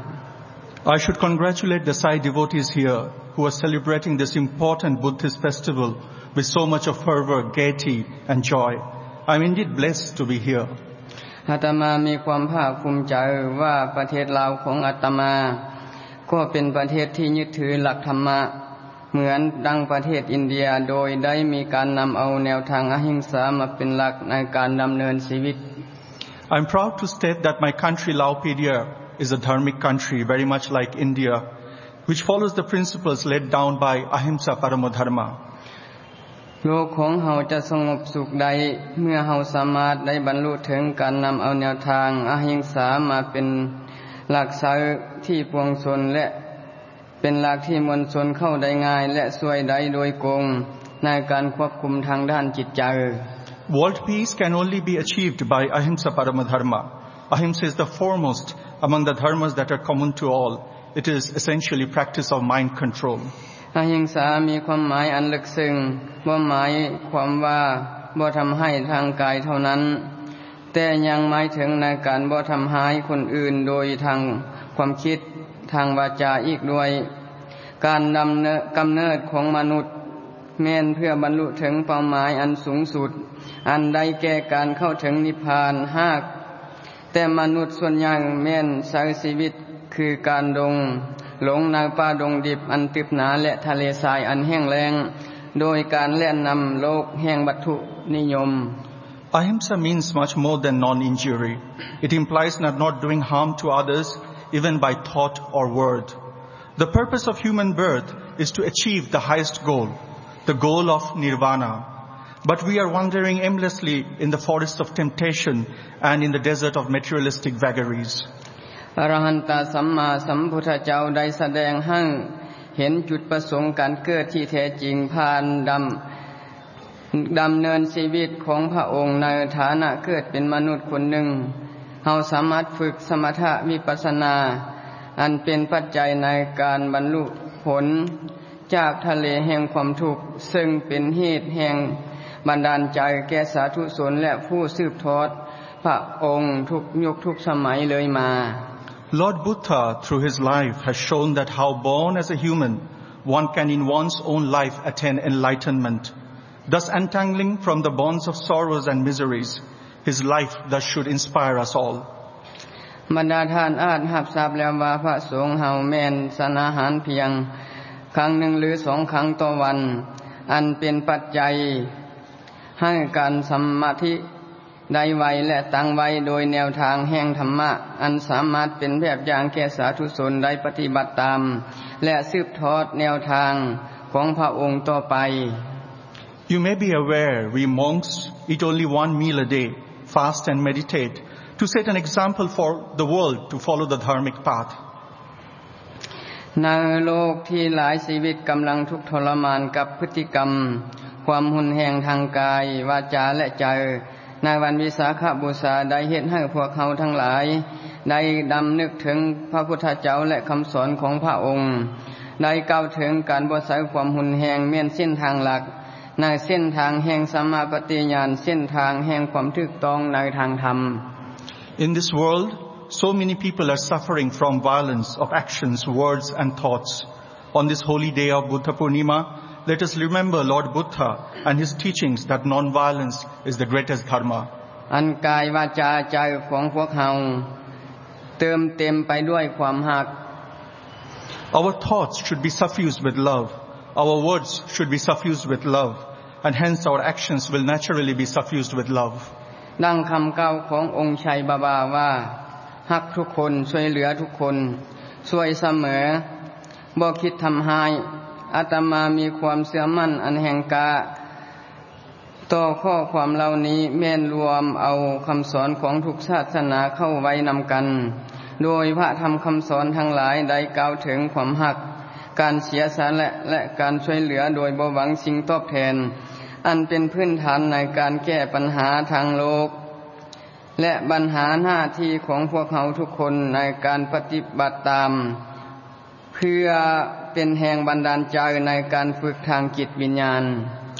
I should congratulate the Sai devotees here who are celebrating this important Buddhist festival with so much of fervor, gaiety and joy. I'm indeed blessed to be here. อาตมามีความภาคภูมิใจว่าประเทศลาวของอาตมาก็เป็นประเทศที่ยึดถือหลักธรรมะเหมือนดังประเทศอินเดียโดยได้มีการนำเอาแนวทางอหิงสามาเป็นหลักในการดำเนินชีวิต I'm proud to state that my country Laopedia is a dharmic country very much like India which follows the principles laid down by Ahimsa Paramo Dharma. โลกของเฮาจะสงบสุขได้เมื่อเฮาสามารถได้บรรลุถึงการนำเอาแนวทางอหิงสามาเป็นหลักสายที่ปวงชนและเป็นหลักที่มวลชนเข้าได้ง่ายและช่วยได้โดยกงในการควบคุมทางด้านจิตใจ World peace can only be achieved by Ahimsa Parama Dharma. Ahimsa is the foremost among the dharmas that are common to all. It is essentially practice of mind control. อหิงสามีความหมายอันลึกซึ้งบ่หมายความว่าบ่ทำให้ทางกายเท่านั้นแต่ยังหมายถึงในการบ่ทำร้ายคนอื่นโดยทางความคิดทางวาจาอีกด้วยการกำเนิดของมนุษย์แม้นเพื่อบรรลุถึงเป้าหมายอันสูงสุดอันใดแก่การเข้าถึงนิพพานหากแต่มนุษย์ส่วนใหญ่แม้นใช้ชีวิตคือการหลงในป่าดงดิบอันตึบหนาและทะเลทรายอันแห้งแล้งโดยการแล่นนำโลกแห่งวัตถุนิยม Ahimsa means much more than non-injury. It implies not doing harm to others, even by thought or word. The purpose of human birth is to achieve the highest goal, the goal of nirvana. But we are wandering aimlessly in the forests of temptation and in the desert of materialistic vagaries. อรหันตสัมมาสัมพุทธเจ้าได้แสดงให้เห็นจุดประสงค์การเกิดที่แท้จริงผ่านดำเนินชีวิตของพระองค์ในฐานะเกิดเป็นมนุษย์คนหนึ่งเฮาสามารถฝึกสมถะวิปัสสนาอันเป็นปัจจัยในการบรรลุผลจากทะเลแห่งความทุกข์ซึ่งเป็นเหตุแห่งบันดาลใจแก่สาธุชนและผู้สืบทอดพระองค์ทุกยุคทุกสมัยเลยมา Lord Buddha through his life has shown that how born as a human one can in one's own life attain enlightenment.Thus untangling from the bonds of sorrows and miseries, his life thus should inspire us all. บรรดาท่านอาจรับทราบแล้วว่าพระสงฆ์เฮาแม่นฉันอาหารเพียงครั้งหนึ่งหรือ2ครั้งต่อวันอันเป็นปัจจัยให้การสมาธิได้ไวและตั้งไว้โดยแนวทางแห่งธรรมะอันสามารถเป็นแบบอย่างแก่สาธุชนได้ปฏิบัติตามและสืบทอดแนวทางของพระองค์ต่อไป You may be aware we monks eat only one meal a day, fast and meditate, to set an example for the world to follow the dharmic path. ในโลกที่หลายชีวิตกำลังทุกข์ทรมานกับพฤติกรรมความหุนแรงทางกายวาจาและใจในวันวิสาขบูชาได้เฮ็ดให้พวกเขาทั้งหลายได้ดำนึกถึงพระพุทธเจ้าและคำสอนของพระองค์ได้กล่าวถึงการบ่ใช้ความหุนแรงแม่นเส้นทางหลักในเส้นทางแห่งสัมมาปฏิญาณเส้นทางแห่งความถูกต้องในทางธรรม In this world, so many people are suffering from violence of actions, words and thoughts. On this holy day of Buddha Purnima, let us remember Lord Buddha and his teachings that non-violence is the greatest dharma. อันกายวาจาใจของพวกเราเติมเต็มไปด้วยความรัก Our thoughts should be suffused with love. Our words should be suffused with love. And hence our actions will naturally be suffused with love. ดังคำกล่าวขององค์ชัยบาบาว่ารักทุกคนช่วยเหลือทุกคนช่วยเสมอบ่คิดทำร้ายอาตมามีความเชื่อมั่นอันแห่งกาต่อข้อความเหล่านี้แม่นรวมเอาคำสอนของทุกศาสนาเข้าไว้นำกันโดยพระธรรมคำสอนทั้งหลายได้กล่าวถึงความรักการเสียสละและการช่วยเหลือโดยบ่หวังสิ่งตอบแทนอันเป็นพื้นฐานในการแก้ปัญหาทางโลกและปัญหาหน้าที่ของพวกเราทุกคนในการปฏิบัติตามเพื่อเป็นแรงบันดาลใจในการฝึกทางจิตวิญญาณ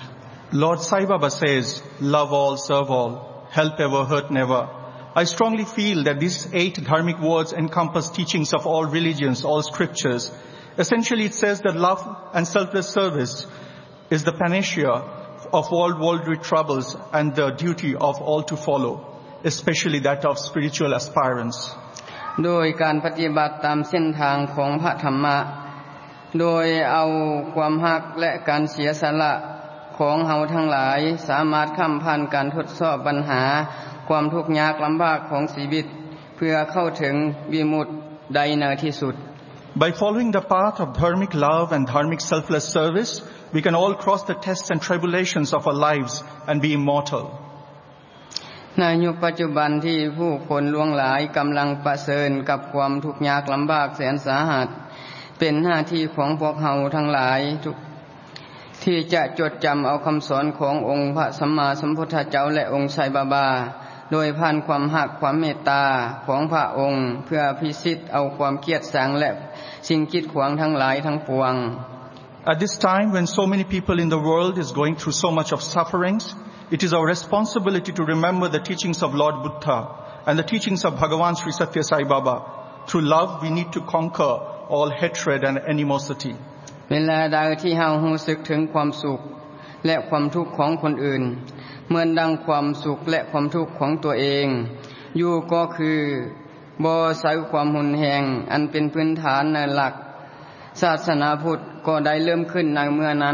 Lord Sai Baba says, love all, serve all, help ever, hurt never. I strongly feel that these 8 dharmic words encompass teachings of all religions, all scriptures. Essentially it says that love and selfless service is the panacea of all worldly troubles and the duty of all to follow, especially that of spiritual aspirants. โดยการปฏิบัติตามเส้นทางของพระธรรมะโดยเอาความรักและการเสียสละของเฮาทั้งหลายสามารถข้ามผ่านการทดสอบปัญหาความทุกข์ยากลำบากของชีวิตเพื่อเข้าถึงวิมุตติใดในที่สุด By following the path of dharmic love and dharmic selfless service, we can all cross the tests and tribulations of our lives and be immortal. ในยุคปัจจุบันที่ผู้คนล่วงหลายกำลังประเสริญกับความทุกข์ยากลำบากแสนสาหัสเป็นหน้าที่ของพวกเราทั้งหลายที่จะจดจำเอาคำสอนขององค์พระสัมมาสัมพุทธเจ้าและองค์ไซบาบาโดยผ่านความรักความเมตตาของพระองค์เพื่อพิชิตเอาความเกลียดชังและสิ่งกีดขวางทั้งหลายทั้งปวง At this time when so many people in the world is going through so much of sufferings, it is our responsibility to remember the teachings of Lord Buddha and the teachings of Bhagavan Sri Satya Sai Baba. Through love we need to conquer all hatred and animosity. เวลาใดที่เรารู้สึกถึงความสุขและความทุกข์ของคนอื่นเหมือนดังความสุขและความทุกข์ของตัวเองอยู่ก็คือบ่ใส่ความหุนแหงอันเป็นพื้นฐานในหลักศาสนาพุทธก็ได้เริ่มขึ้นในเมื่อนั้น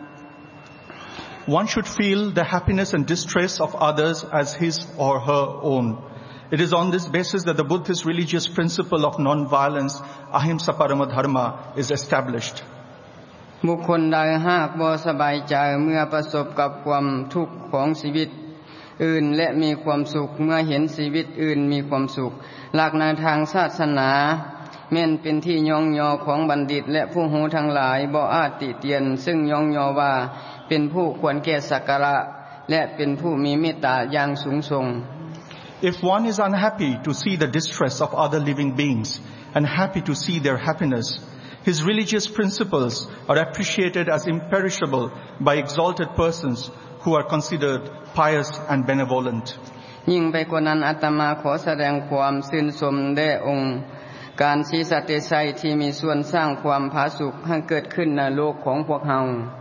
One should feel the happiness and distress of others as his or her own. It is on this basis that the Buddhist religious principle of non-violence, ahimsa parama dharma, is established. บุคคลใดหากบ่สบายใจเมื่อประสบกับความทุกข์ของชีวิตอื่นและมีความสุขเมื่อเห็นชีวิตอื่นมีความสุขหลักในทางศาสนาแม่นเป็นที่ยองยอของบัณฑิตและผู้รู้ทั้งหลายบ่อาจติเตียนซึ่งยองยอว่าเป็นผู้ควรแก่สักการะและเป็นผู้มีเมตตาอย่างสูงส่ง If one is unhappy to see the distress of other living beings and happy to see their happiness, his religious principles are appreciated as imperishable by exalted persons who are considered pious and benevolent. ยิ่งไปกว่านั้นอาตมาขอแสดงความชื่นชมแด่องค์การศรีสัตยไชยที่มีส่วนสร้างความผาสุกให้เกิดขึ้นในโลกของพวกเรา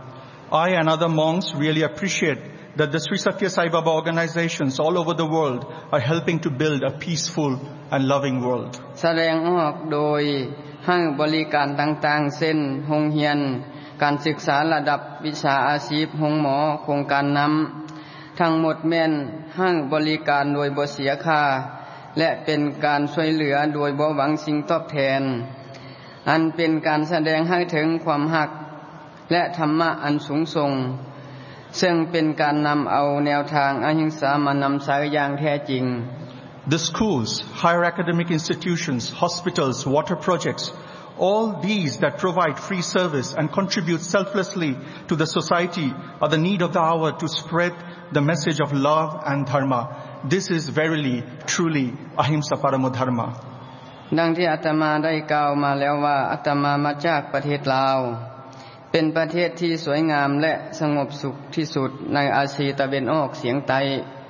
I and other monks really appreciate that the Sri Satya Sai Baba organizations all over the world are helping to build a peaceful and loving world. แสดงออกโดยให้บริการต่างๆเช่นโรงเรียนการศึกษาระดับวิชาอาชีพโรงหมอโครงการนำทั้งหมดแม่นให้บริการโดยบ่เสียค่าและเป็นการช่วยเหลือโดยบ่หวังสิ่งตอบแทนอันเป็นการแสดงให้ถึงความรักและธรรมะอันสูงส่งซึ่งเป็นการนำเอาแนวทางอหิงสามานำใช้อย่างแท้จริง The schools, higher academic institutions, hospitals, water projects, all these that provide free service and contribute selflessly to the society are the need of the hour to spread the message of love and dharma. This is verily, truly ahimsa paramo dharma. ดังที่อาตมาได้กล่าวมาแล้วว่าอาตมามาจากประเทศลาวเป็นประเทศที่สวยงามและสงบสุขที่สุดในอาเซียตะวันออกเฉียงใต้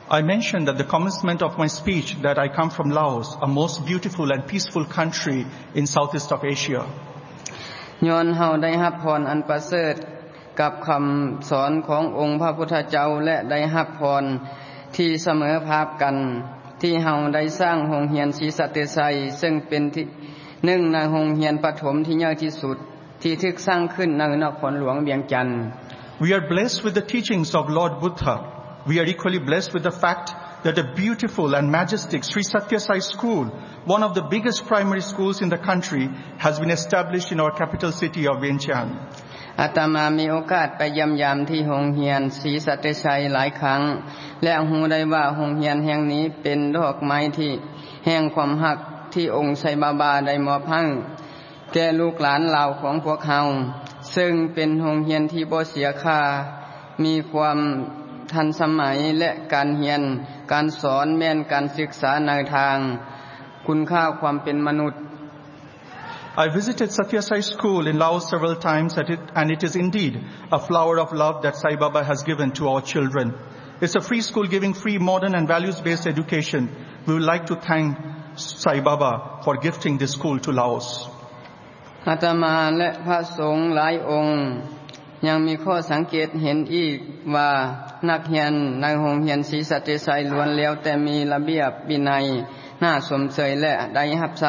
I mentioned at the commencement of my speech that I come from Laos, a most beautiful and peaceful country in Southeast of Asia. ย้อนเฮาได้รับพรอันประเสริฐกับคำสอนขององค์พระพุทธเจ้าและได้รับพรที่เสมอภาคกันที่เฮาได้สร้างโรงเรียนศรีสัตไชยซึ่งเป็นที่หนึ่งในโรงเรียนประถมที่ใหญ่ที่สุดที่ถูกสร้างขึ้นในนครหลวงเวียงจันทน์ We are blessed with the teachings of Lord Buddha. We are equally blessed with the fact that a beautiful and majestic Sri Satya Sai School, one of the biggest primary schools in the country, has been established in our capital city of Vientiane. อาตมามีโอกาสไปเยี่ยมยามที่โรงเรียนศรีสัตชัยหลายครั้งและรู้ได้ว่าโรงเรียนแห่งนี้เป็นดอกไม้ที่แห่งความรักที่องค์ไซบาบาได้มอบให้แก่ลูกหลานเหล่าของพวกเราซึ่งเป็นโรงเรียนที่บ่เสียค่ามีความทันสมัยและการเรียนการสอนแม่นการศึกษาในทางคุณค่าความเป็นมนุษย์ I visited Satya Sai School in Laos several times and it is indeed a flower of love that Sai Baba has given to our children. It's a free school giving free modern and values-based education. We would like to thank Sai Baba for gifting this school to Laos. อาตมาและพระสงฆ์หลายองค์ยังมีข้อสังเกตเห็นอีกว่านักเรียนในโรงเรียนศรีสัตชัยล้วนแล้วแต่มีระเบียบวินัยน่าสมเสยและได้รับใช้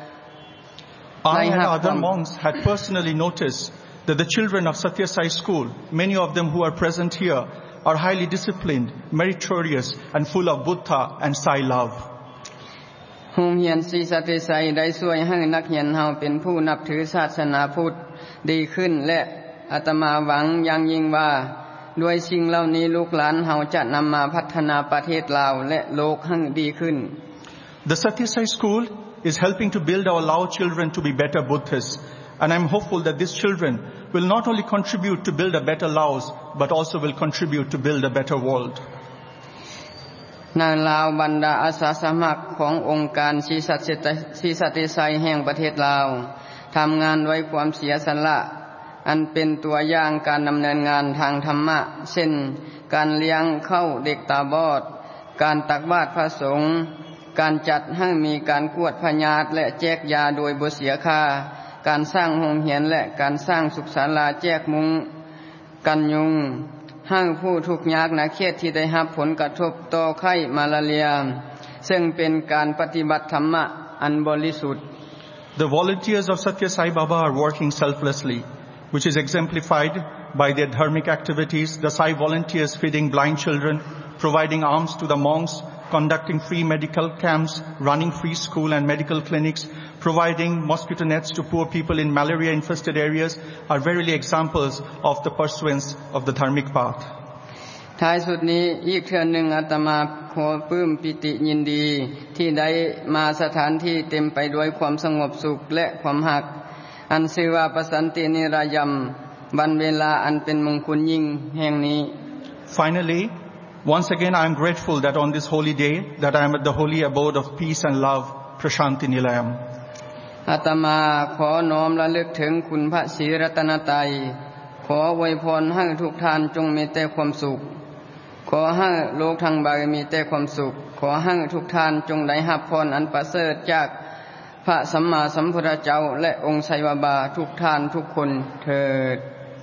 I and other monks had personally noticed that the children of Satya Sai School, many of them who are present here, are highly disciplined, meritorious, and full of Buddha and Sai love. โรงเรียนศรีสัตชัยได้ช่วยให้นักเรียนเฮาเป็นผู้นับถือศาสนาพุทธดีขึ้นและอาตมาหวังอย่างยิ่งว่าด้วยสิ่งเหล่านี้ลูกหลานเฮาจะนำมาพัฒนาประเทศลาวและโลกให้ดีขึ้น The Satya Sai School is helping to build our Lao children to be better Buddhists, and I'm hopeful that these children will not only contribute to build a better Laos but also will contribute to build a better world. ในลาวบรรดาอาสาสมัครขององค์การศรีสัตชัยแห่งประเทศลาวทำงานด้วยความเสียสละอันเป็นตัวอย่างการดำเนินงานทางธรรมะเช่นการเลี้ยงข้าวเด็กตาบอดการตักบาตรพระสงฆ์การจัดให้มีการกวดพยาธิและแจกยาโดยบ่เสียค่าการสร้างโรงเรียนและการสร้างสุขศาลาแจกมุ้งกันยุงให้ผู้ทุกข์ยากในเขตที่ได้รับผลกระทบต่อไข้มาลาเรียซึ่งเป็นการปฏิบัติธรรมะอันบริสุทธิ์ The volunteers of Satya Sai Baba are working selflessly, which is exemplified by their dharmic activities, the Sai volunteers feeding blind children, providing alms to the monks, conducting free medical camps, running free school and medical clinics, providing mosquito nets to poor people in malaria-infested areas are verily examples of the pursuance of the dharmic path. ท้ายสุดนี้อีกเทื่อหนึ่งอาตมาขอปลื้มปิติยินดีที่ได้มาสถานที่เต็มไปด้วยความสงบสุขและความรักอันชื่อว่าประสันตินิรายมวันเวลาอันเป็นมงคลยิ่งแห่งนี้ Finally, once again I am grateful that on this holy day that I am at the holy abode of peace and love, Prashanti Nilayam. อาตมาขอน้อมระลึกถึงคุณพระศรีรัตนตรัยขออวยพรให้ทุกท่านจงมีแต่ความสุขขอให้โลกทั้งใบมีแต่ความสุขขอให้ทุกท่านจงได้รับพรอันประเสริฐจากพระสัมมาสัมพุทธเจ้าและองค์ไซบาบาทุกท่านทุกคนเถิด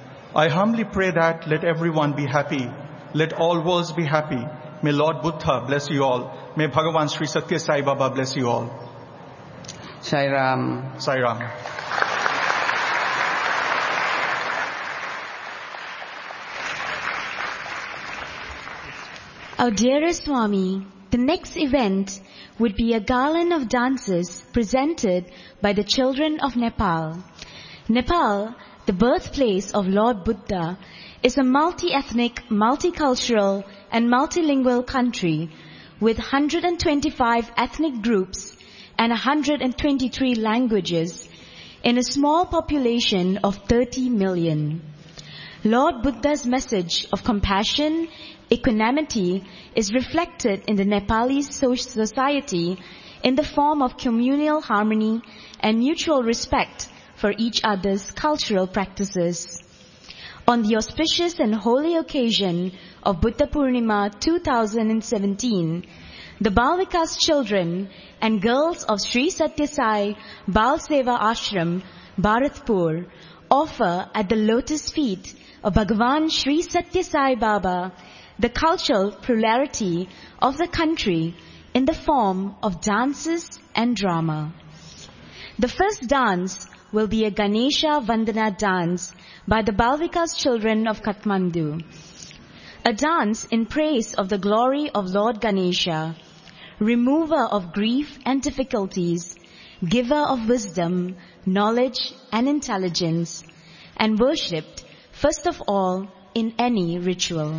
I humbly pray that let everyone be happy, let all worlds be happy. May Lord Buddha bless you all. May Bhagavan Sri Satya Sai Baba bless you all. ชัยราม Sai Ram. Our dearest Swami, the next event would be a garland of dances presented by the children of Nepal. Nepal, the birthplace of Lord Buddha, is a multi-ethnic, multicultural and multilingual country with 125 ethnic groups and 123 languages in a small population of 30 million. Lord Buddha's message of compassion, equanimity is reflected in the Nepalese society in the form of communal harmony and mutual respect for each other's cultural practices. On the auspicious and holy occasion of Buddha Purnima 2017, the Bal Vikas children and girls of Sri Satya Sai Bal Seva Ashram, Bharatpur, offer at the lotus feet of Bhagavan Sri Satya Sai Baba the cultural plurality of the country in the form of dances and drama. The first dance will be a Ganesha Vandana dance by the Bal Vikas children of Kathmandu. A dance in praise of the glory of Lord Ganesha, remover of grief and difficulties, giver of wisdom, knowledge and intelligence, and worshipped first of all in any ritual.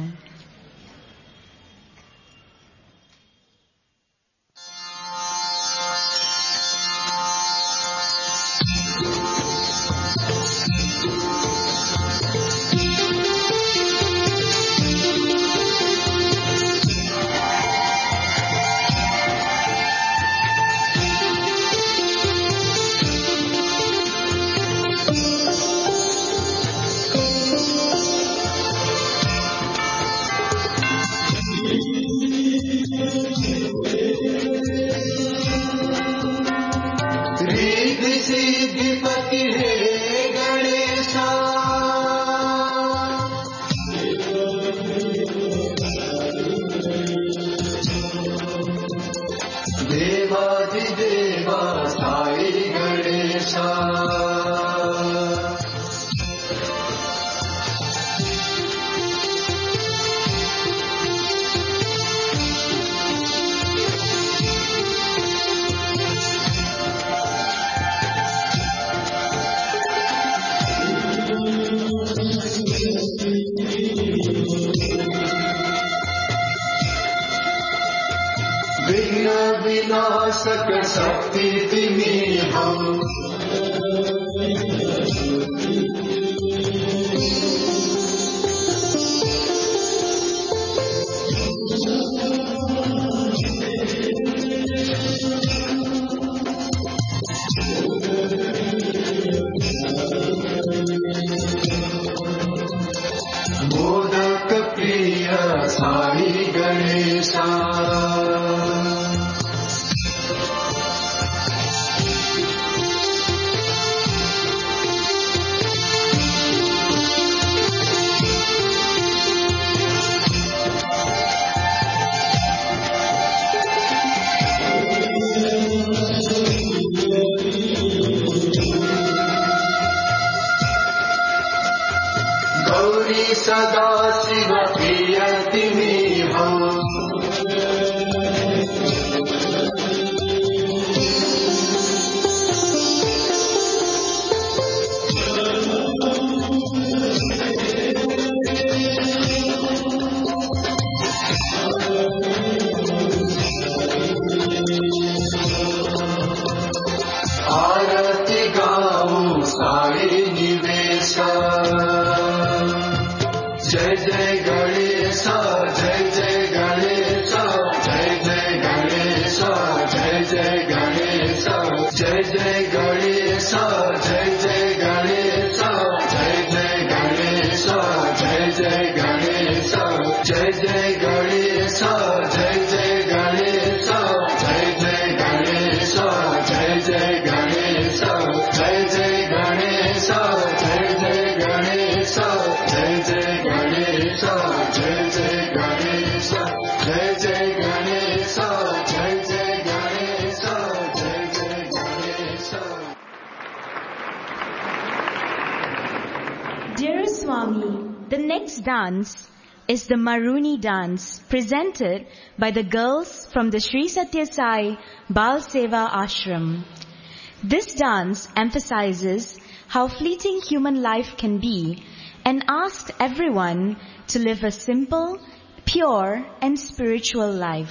Dearest Swami, the next dance is the Maruni dance presented by the girls from the Sri Satya Sai Bal Seva Ashram. This dance emphasizes how fleeting human life can be and asks everyone to live a simple, pure and spiritual life.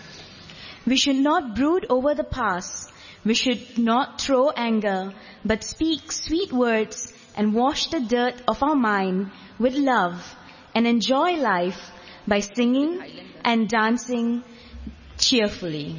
We should not brood over the past. We should not throw anger, but speak sweet words and wash the dirt of our mind with love and enjoy life by singing and dancing cheerfully.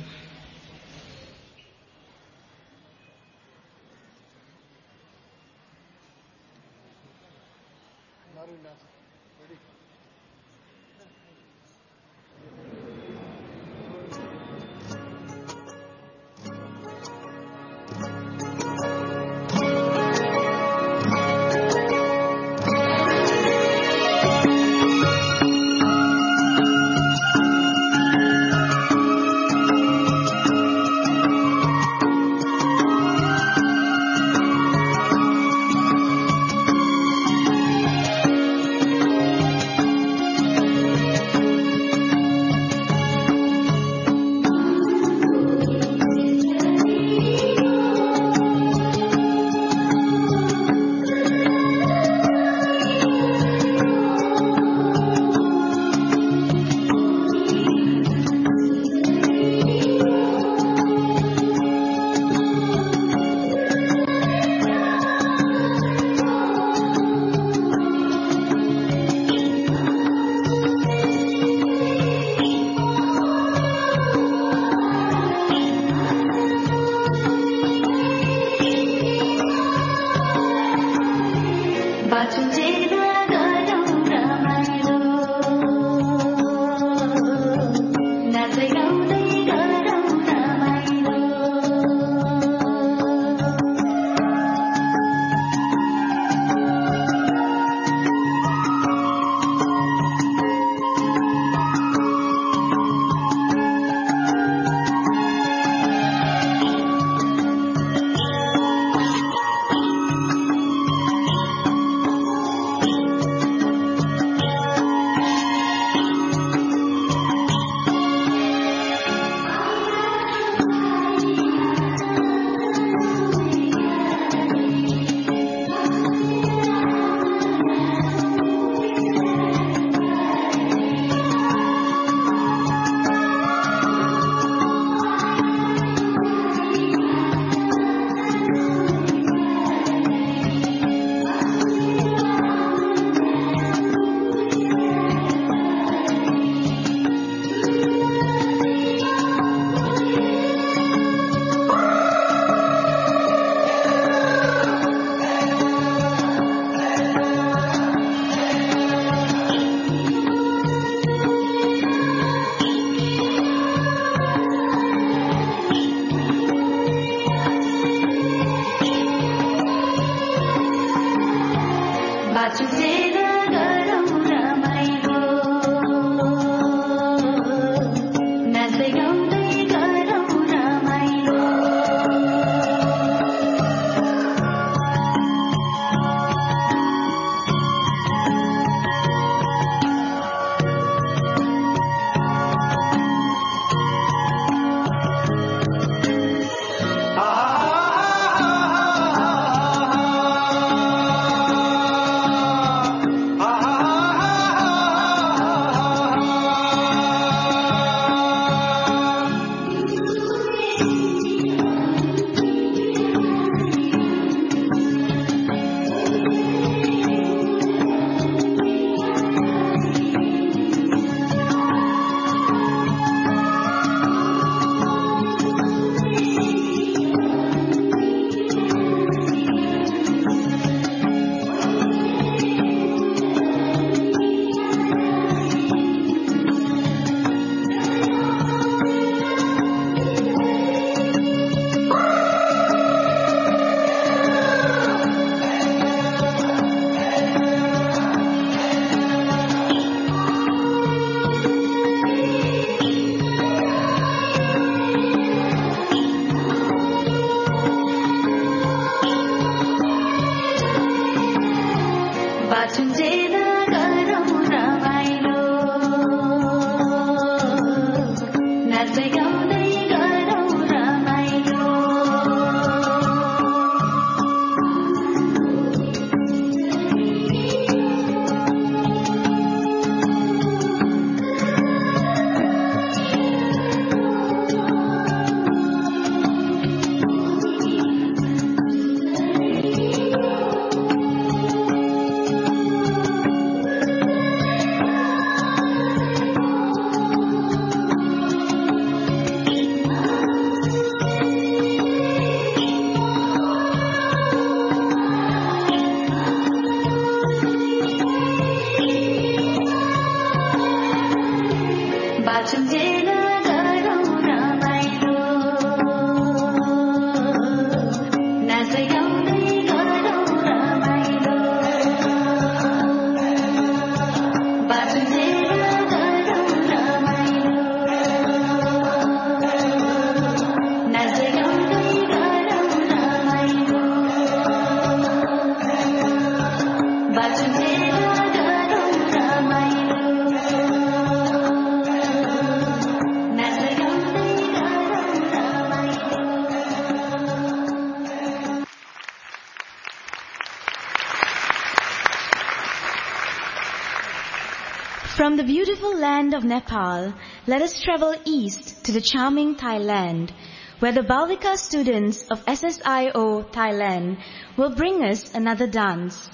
From the beautiful land of Nepal, let us travel east to the charming Thailand, where the Balvika students of SSIO Thailand will bring us another dance.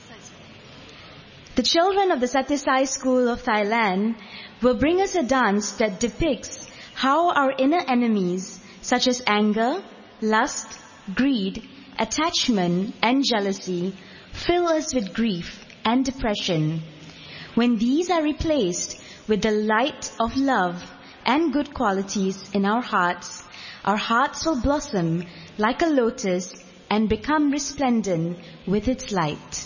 The children of the Satyasai School of Thailand will bring us a dance that depicts how our inner enemies, such as anger, lust, greed, attachment, and jealousy, fill us with grief and depression. When these are replaced with the light of love and good qualities in our hearts will blossom like a lotus and become resplendent with its light.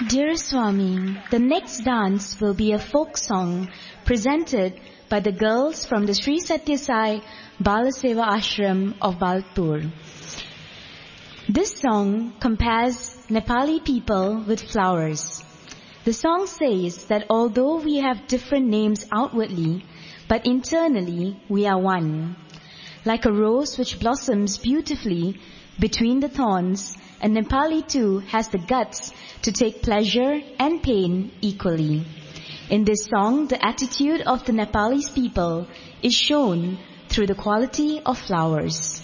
Dear Swami, the next dance will be a folk song presented by the girls from the Sri Satya Sai Balaseva Ashram of Balpur. This song compares Nepali people with flowers. The song says that although we have different names outwardly, but internally we are one. Like a rose which blossoms beautifully between the thorns, a Nepali too has the guts to take pleasure and pain equally. In this song, the attitude of the Nepalese people is shown through the quality of flowers.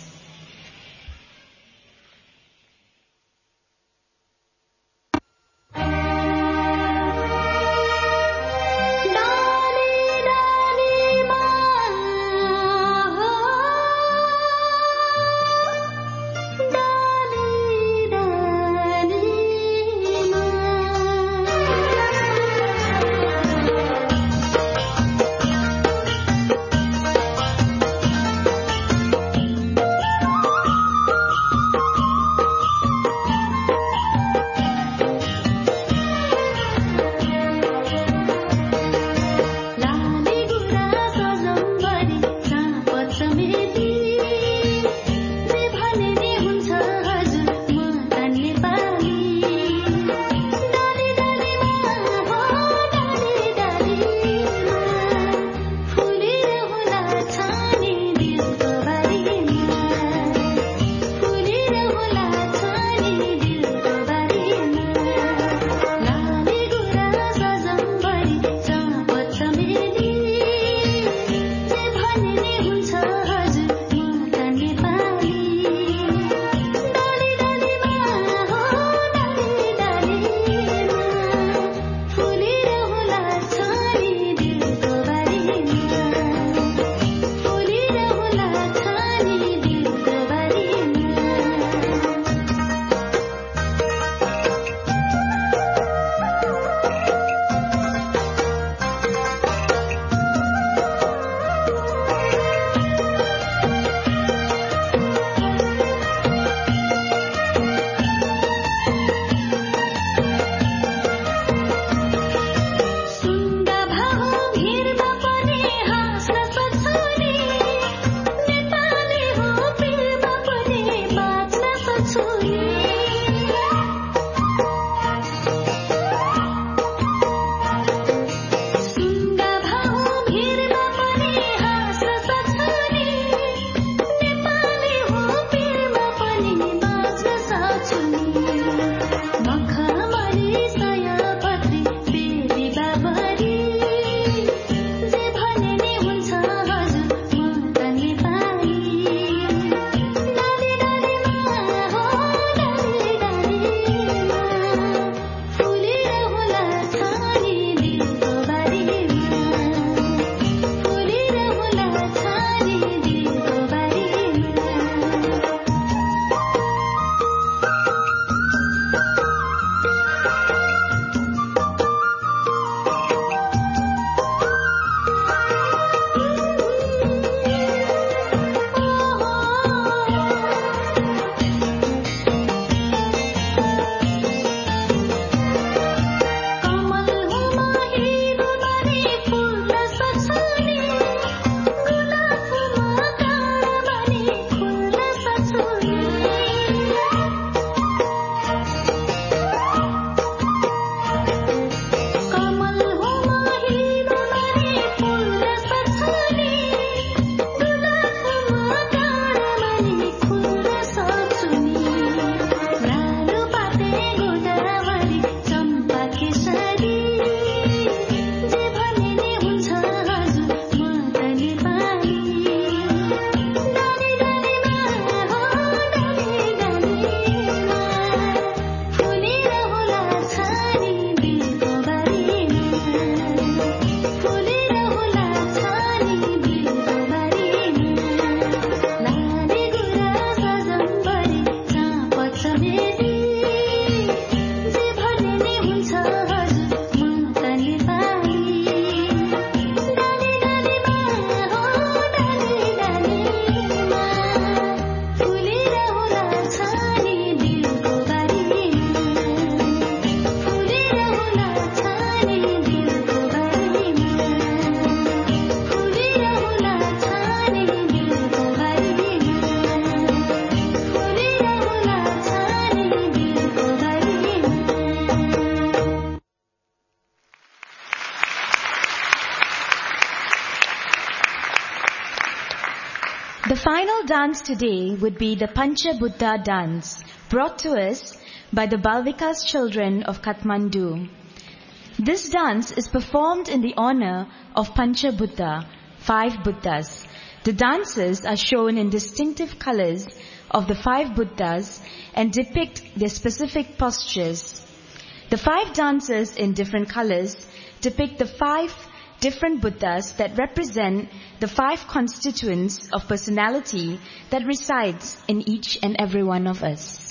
final dance today would be the Pancha Buddha dance, brought to us by the Balvikas children of Kathmandu. This dance is performed in the honor of Pancha Buddha, 5 Buddhas. The dances are shown in distinctive colors of the 5 Buddhas and depict their specific postures. The 5 dances in different colors depict the 5 different Buddhas that represent the 5 constituents of personality that resides in each and every one of us.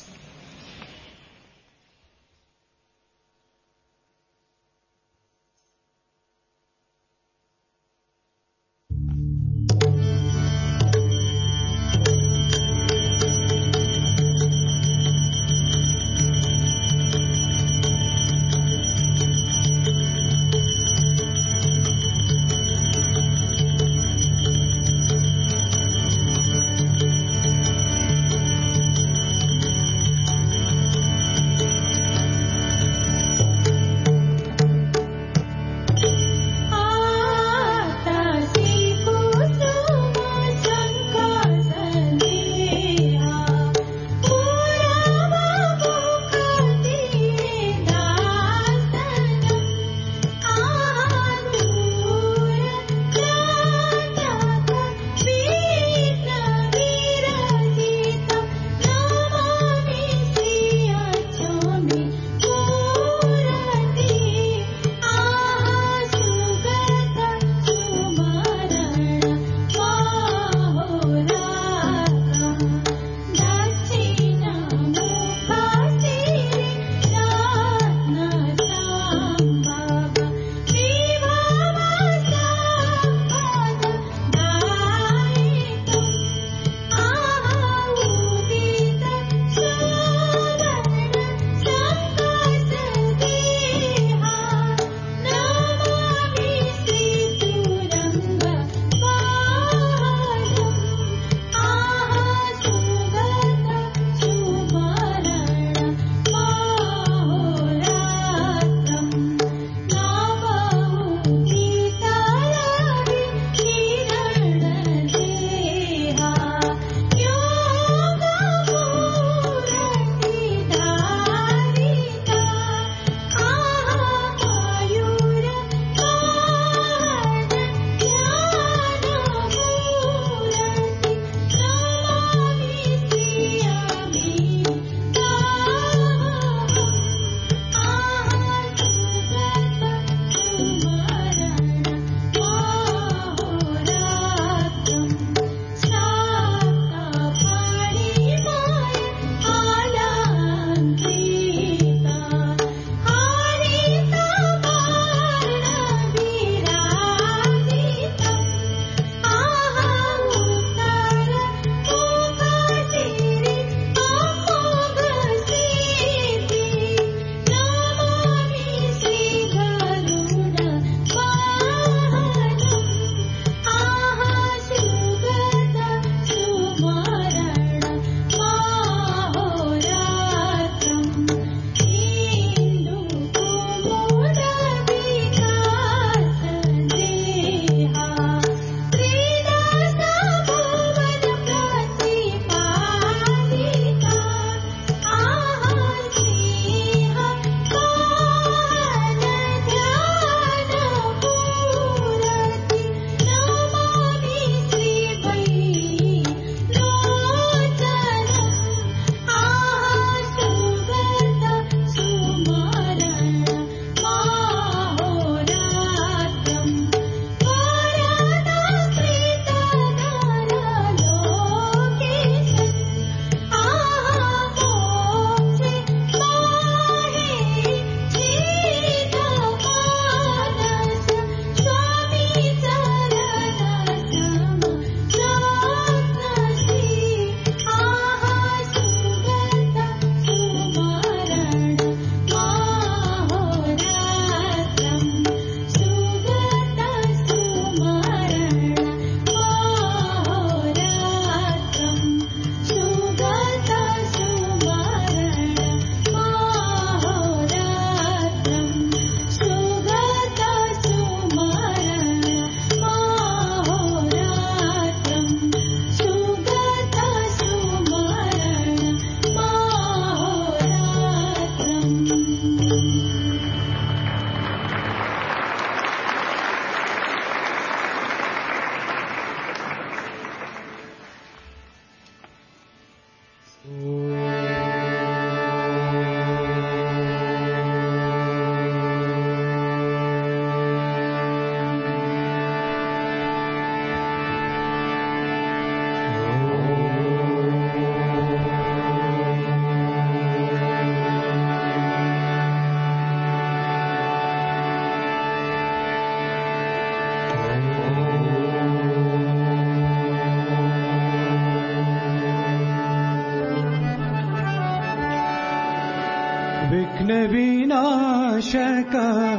विघ्न विनाशक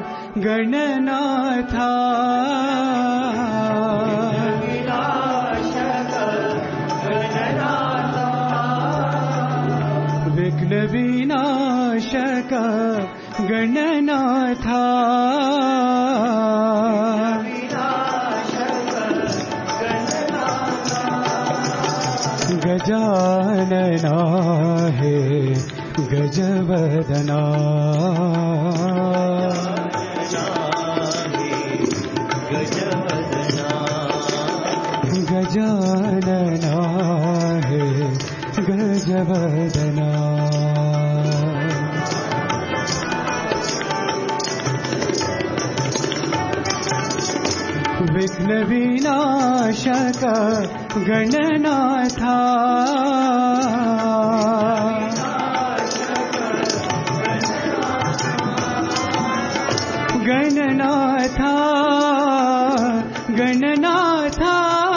गणनाथा विघ्न विनाशक गणनाथा गजानना है गजवदना गजानना है गजवदना विघ्न विनाशक गणनाथा गणनाथा गणनाथा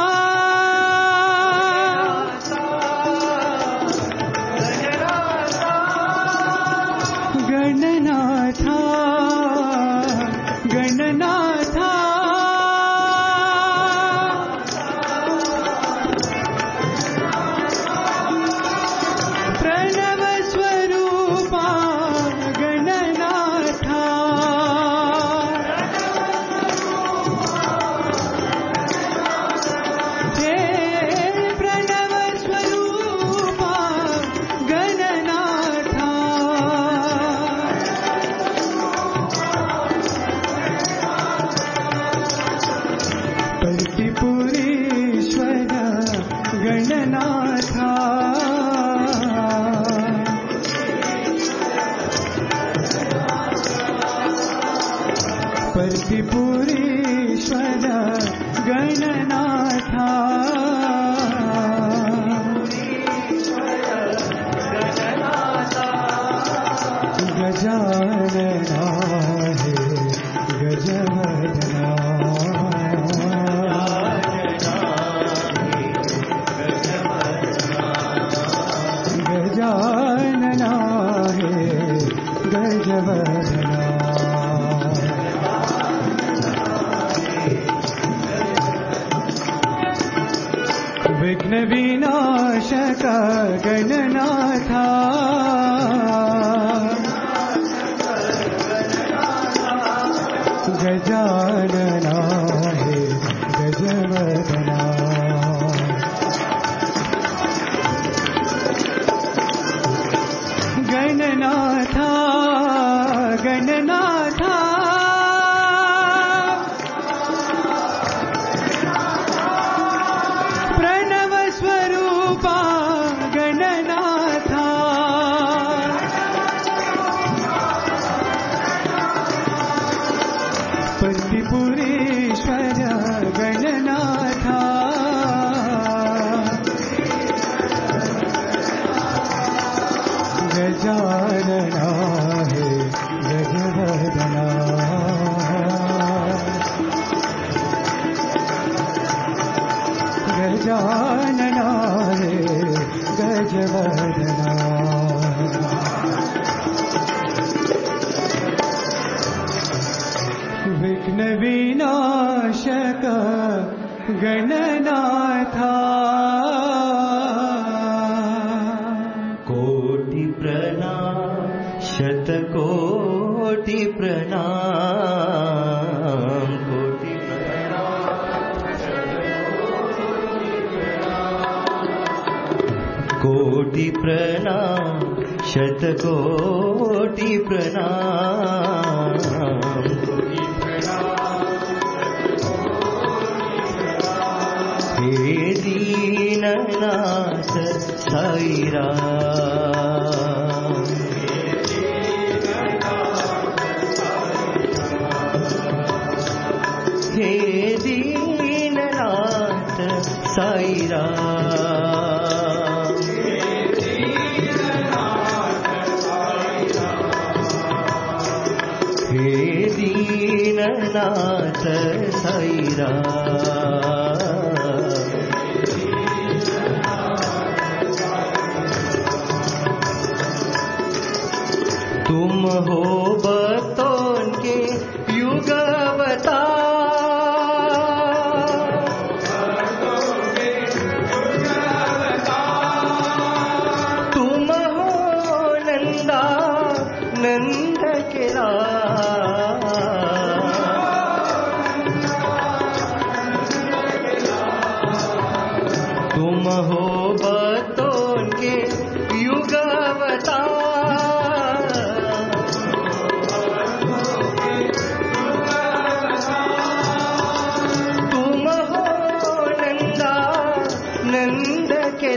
गणनाथा गणनाथा प्रणव स्वरूपा गणनाथा हे प्रणव स्वरूपा गणनाथा परिपुरीश्वर गणनाथा परिपुरीश्वर गणनाथा गजानना है गजवदना गजानना है गजवदना विघ्न विनाशक गणनाथा गजानना है गजवदना गणनाथा गणनाथा प्रणव स्वरूपा गणनाथा परिपुरीश्वर गणनाथा गजानना है गजवदना गजानना है गजवदना विघ्न विनाशक गणनाथा कोटि प्रणाम शतकोटि प्रणाम कोटि कोटि प्रणाम शतकोटि प्रणाम हे दीननाथ साई राम हे दीननाथ साई राम हे दीननाथ साई राम तुम हो बतौन के युग तुम हो नंदा नंद के तुम हो बतौन के युग तुम हो नंदा नंद के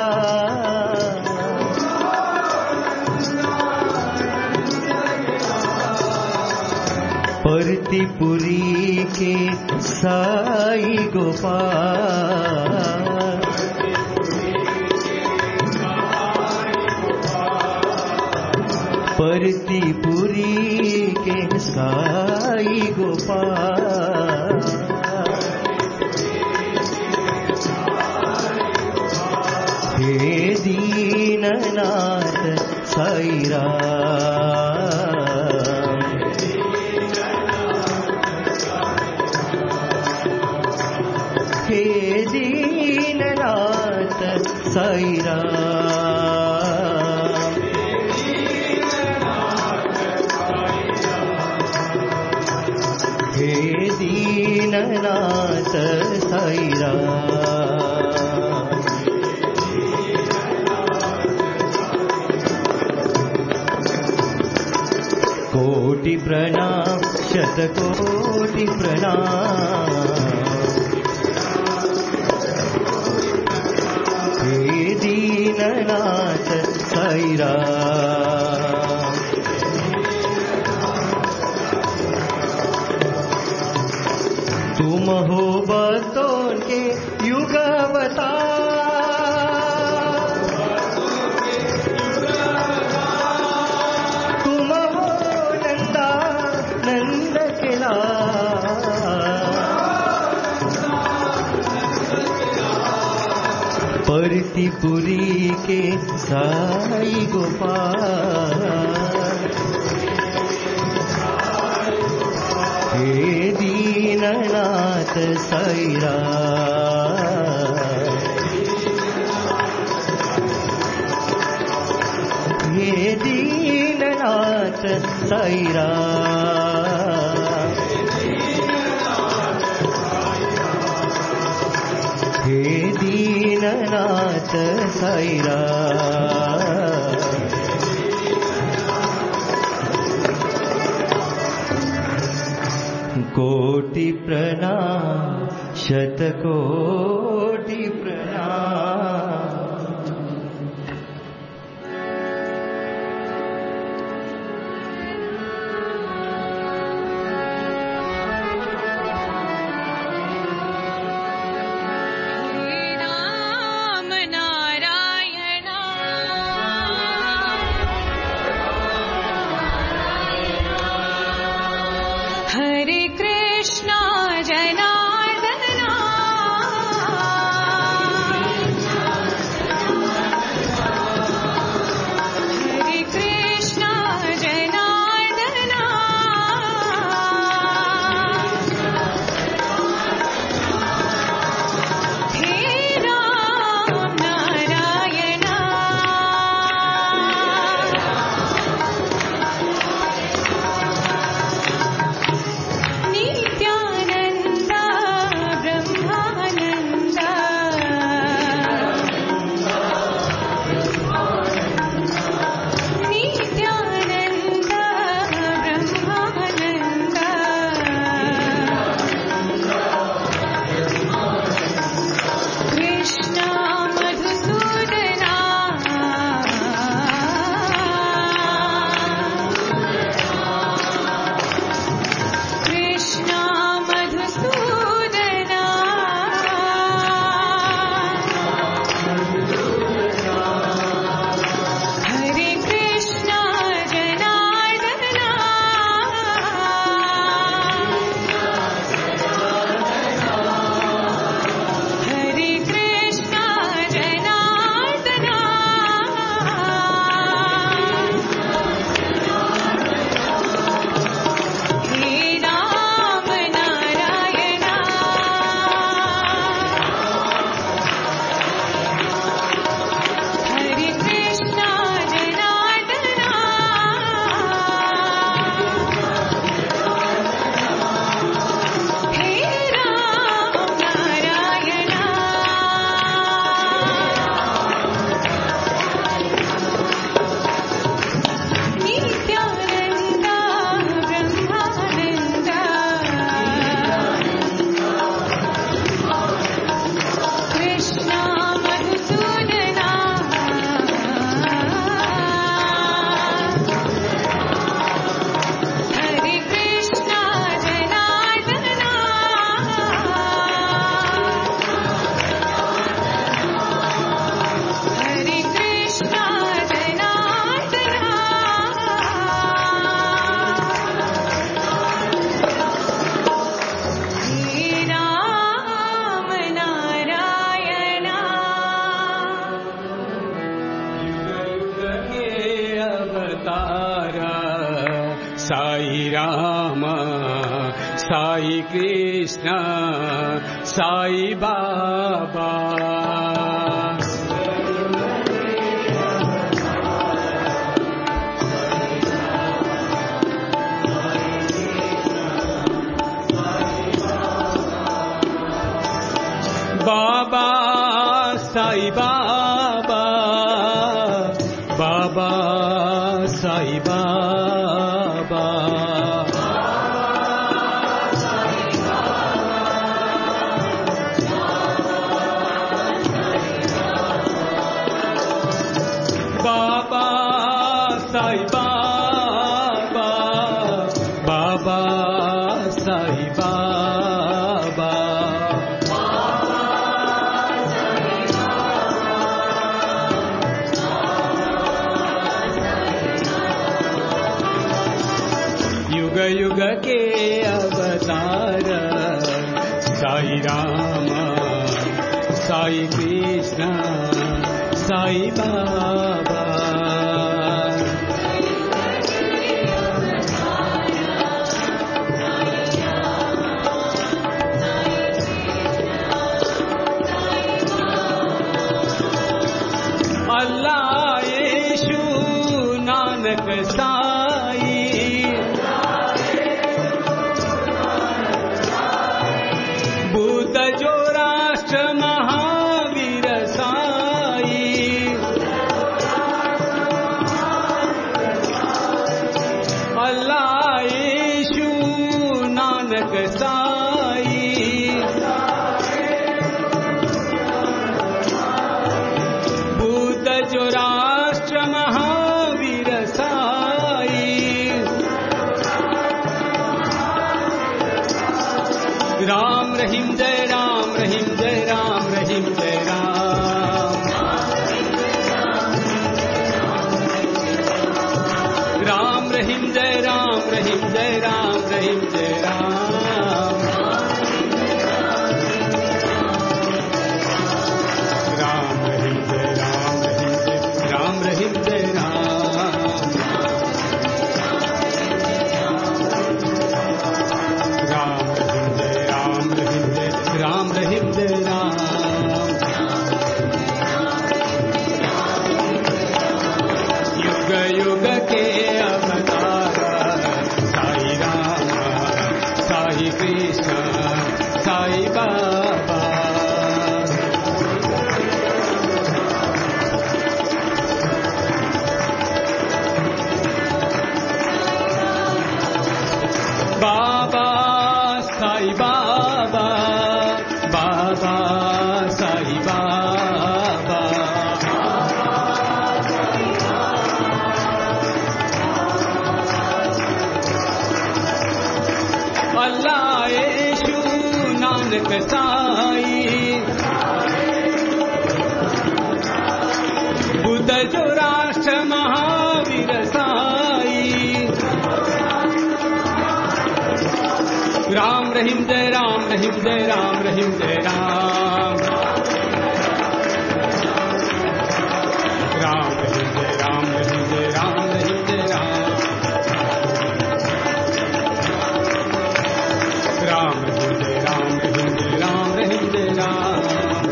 परतीपुरी के साई गोपाल परतीपुरी के साई गोपाल हे दीननाथ साई राम हे दीननाथ साई राम हे दीननाथ साई राम कोटि प्रणाम शतकोटि प्रणाम हे दीननाथ साई राम तुम हो बतौन के युग तुम हो नंदा नंद के परतीपुरी के साई गोपाल हे दीननाथ साई राम हे दीननाथ साई राम हे दीननाथ साई राम कोटि प्रणाम शतकोटि प्रणाम Hare Krishna Janardana अवतारा Sai Ram Sai Krishna Sai Baba बाबा साई बाबा बाबा साई बाबा बाबा साई बाबा बाबा साई बाबा युग के अवतार साई राम साई कृष्ण साई बाबा अल्लाह यीशु नानक साई बुद्ध जो राष्ट्र महावीर साई अल्लाह यीशु नानक साई बुद्ध जो राष्ट्र महावीर साई राम रहीम जय राम रहीम जय राम रहीम जय राम राम रहीम जय राम रहीम जय राम रहीम जय राम राम रहीम जय राम रहीम जय राम राम राम रहीम जय राम युग युग के अवतार साई राम साई कृष्ण साई बाबा बाबा साई बाबा बाबा साई बाबा अल्लाह यीशु नानक साई बुद्ध जो राष्ट्र महावीर साई राम रहीम जय राम रहीम जय राम रहीम जय राम राम रहीम जय राम रहीम जय राम रहीम जय राम राम रहीम जय राम रहीम जय राम रहीम जय राम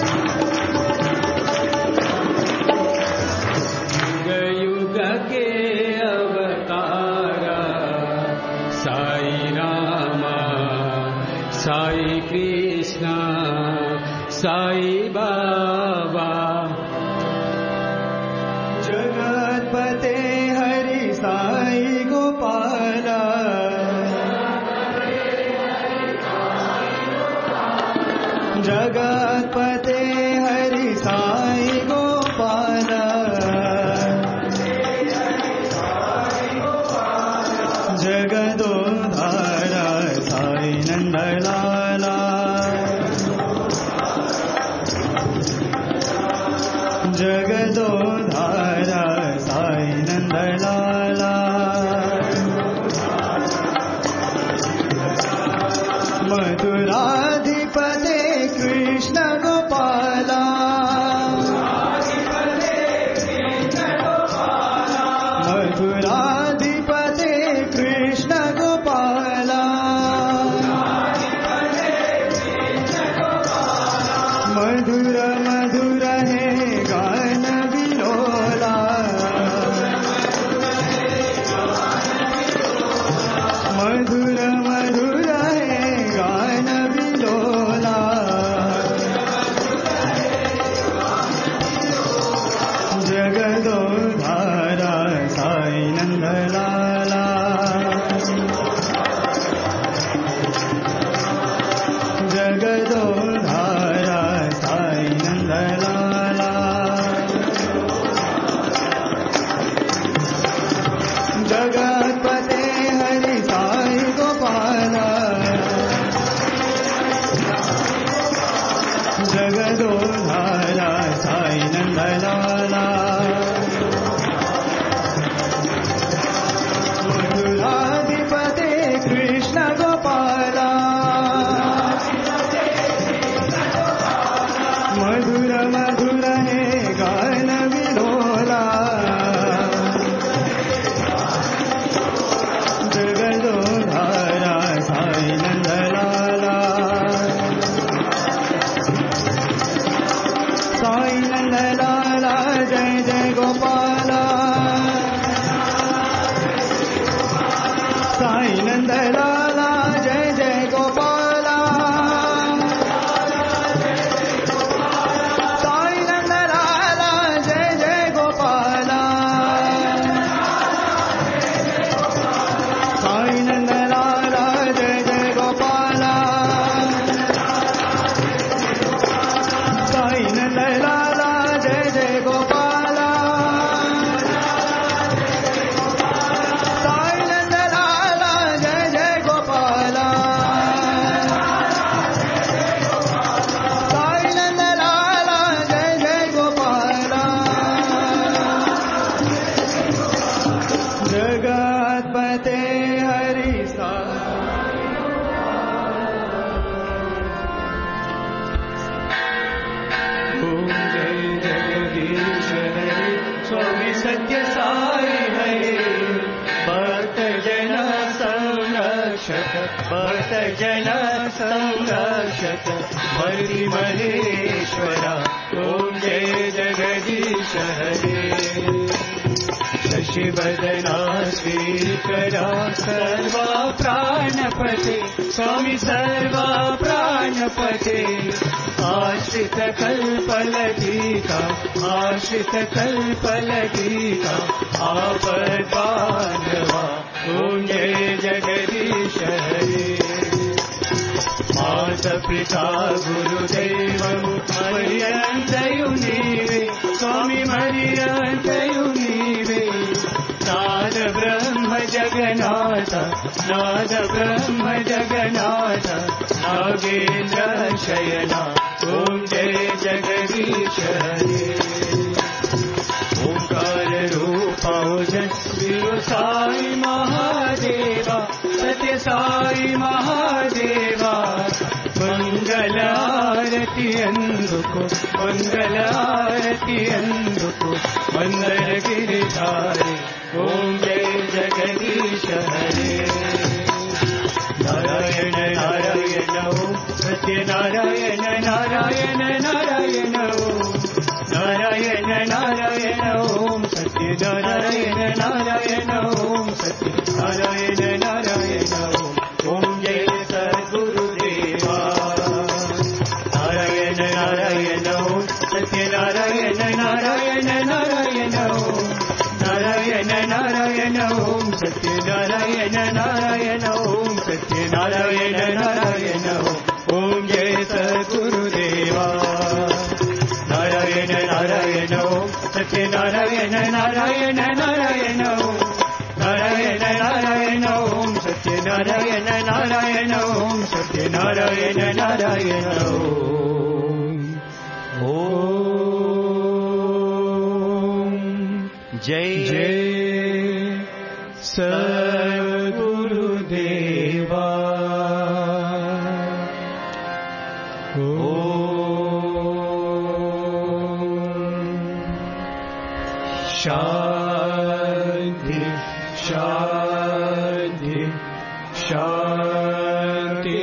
युग युग के अवतार साई राम साई कृष्ण साई बाबा जगतपते हरि साई गोपाल जगतपते हरि साई गोपाल जगदोधार साई नंदलाला मथुराधिपते कृष्ण गोपाला मधुर मधुर है गान विलोला मधुर मधुर है गान विलोला जगदोधारा साई नंदलाला जगदोधारा साई नंदलाला जगतपते हरि साई गोपाला जगदोधारा साई नंदलाला मधुराधिपते कृष्ण गोपाला मधुर मधुर है गान विलोला जगदोधारा साई नंदलाला साई नंदलाला जय जय गोपाला साई नंदलाला जय जय गोपाला साई नंदलाला जय जय गोपाला साई नंदलाला जय जय गोपाला साई नंदलाला जय जय गोपाला साई नंदलाला जय जय गोपाला साई नंदलाला जय जय गोपाला जगतपते हरि ओम जय जगदीश हरे स्वामी सत्य साई हरे भक्त जन संरक्षक भक्त जन संरक्षक हरि महेश्वरा ओम जय जगदीश हरे शशिवदना श्रीकरा सर्वा प्राणपते स्वामी सर्वा प्राणपते आश्रित कल्पलतिका आश्रित कल्पलतिका आपद्बांधवा ओम जय जगदीश हरे माता पिता गुरुदेव मर्यादयु नीवे स्वामी मर्यादयु नीवे नाद ब्रह्म जगन्नाथ नाद ब्रह्म जगन्नाथ नागेन्द्र शयना ओम जय जगदीश हरे ओंकार रूपा ओजस्वी साई महादेवा सत्य साई महादेवा मंगलारति अंदुको मंगलारति अंदुको मंदर गिरिधारी ओम जय जगदीश हरे नारायण नारायण ओम सत्य नारायण नारायण नारायण ओम नारायण नारायण ओम सत्य नारायण नारायण ओम सत्य नारायण नारायण ओम जय सद्गुरुदेवा नारायण नारायण ओम सत्य नारायण नारायण नारायण ओम नारायण नारायण ओम सत्य नारायण नारायण ओम सत्य नारायण नारायण ओम जय सद्गुरुदेवा नारायण नारायण ओम सत्य नारायण नारायण नारायण ओम नारायण नारायण ओम सत्य नारायण नारायण ओम सत्य नारायण नारायण ओम जय जय सद्गुरुदेवा शांति शांति शांति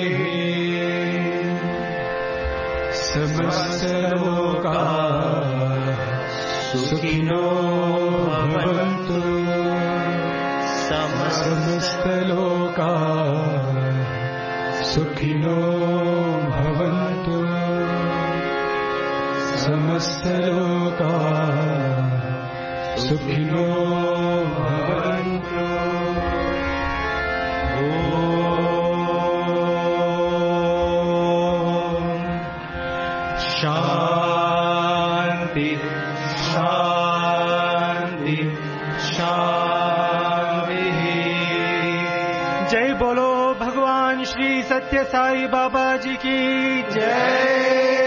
समस्त लोकाः सुखिनो भवन्तु समस्त लोकाः सुखिनो भवन्तु समस्त लोकाः सुखिनो भवन्तु शांति शांति शांति। जय बोलो भगवान श्री सत्य साई बाबा जी की जय।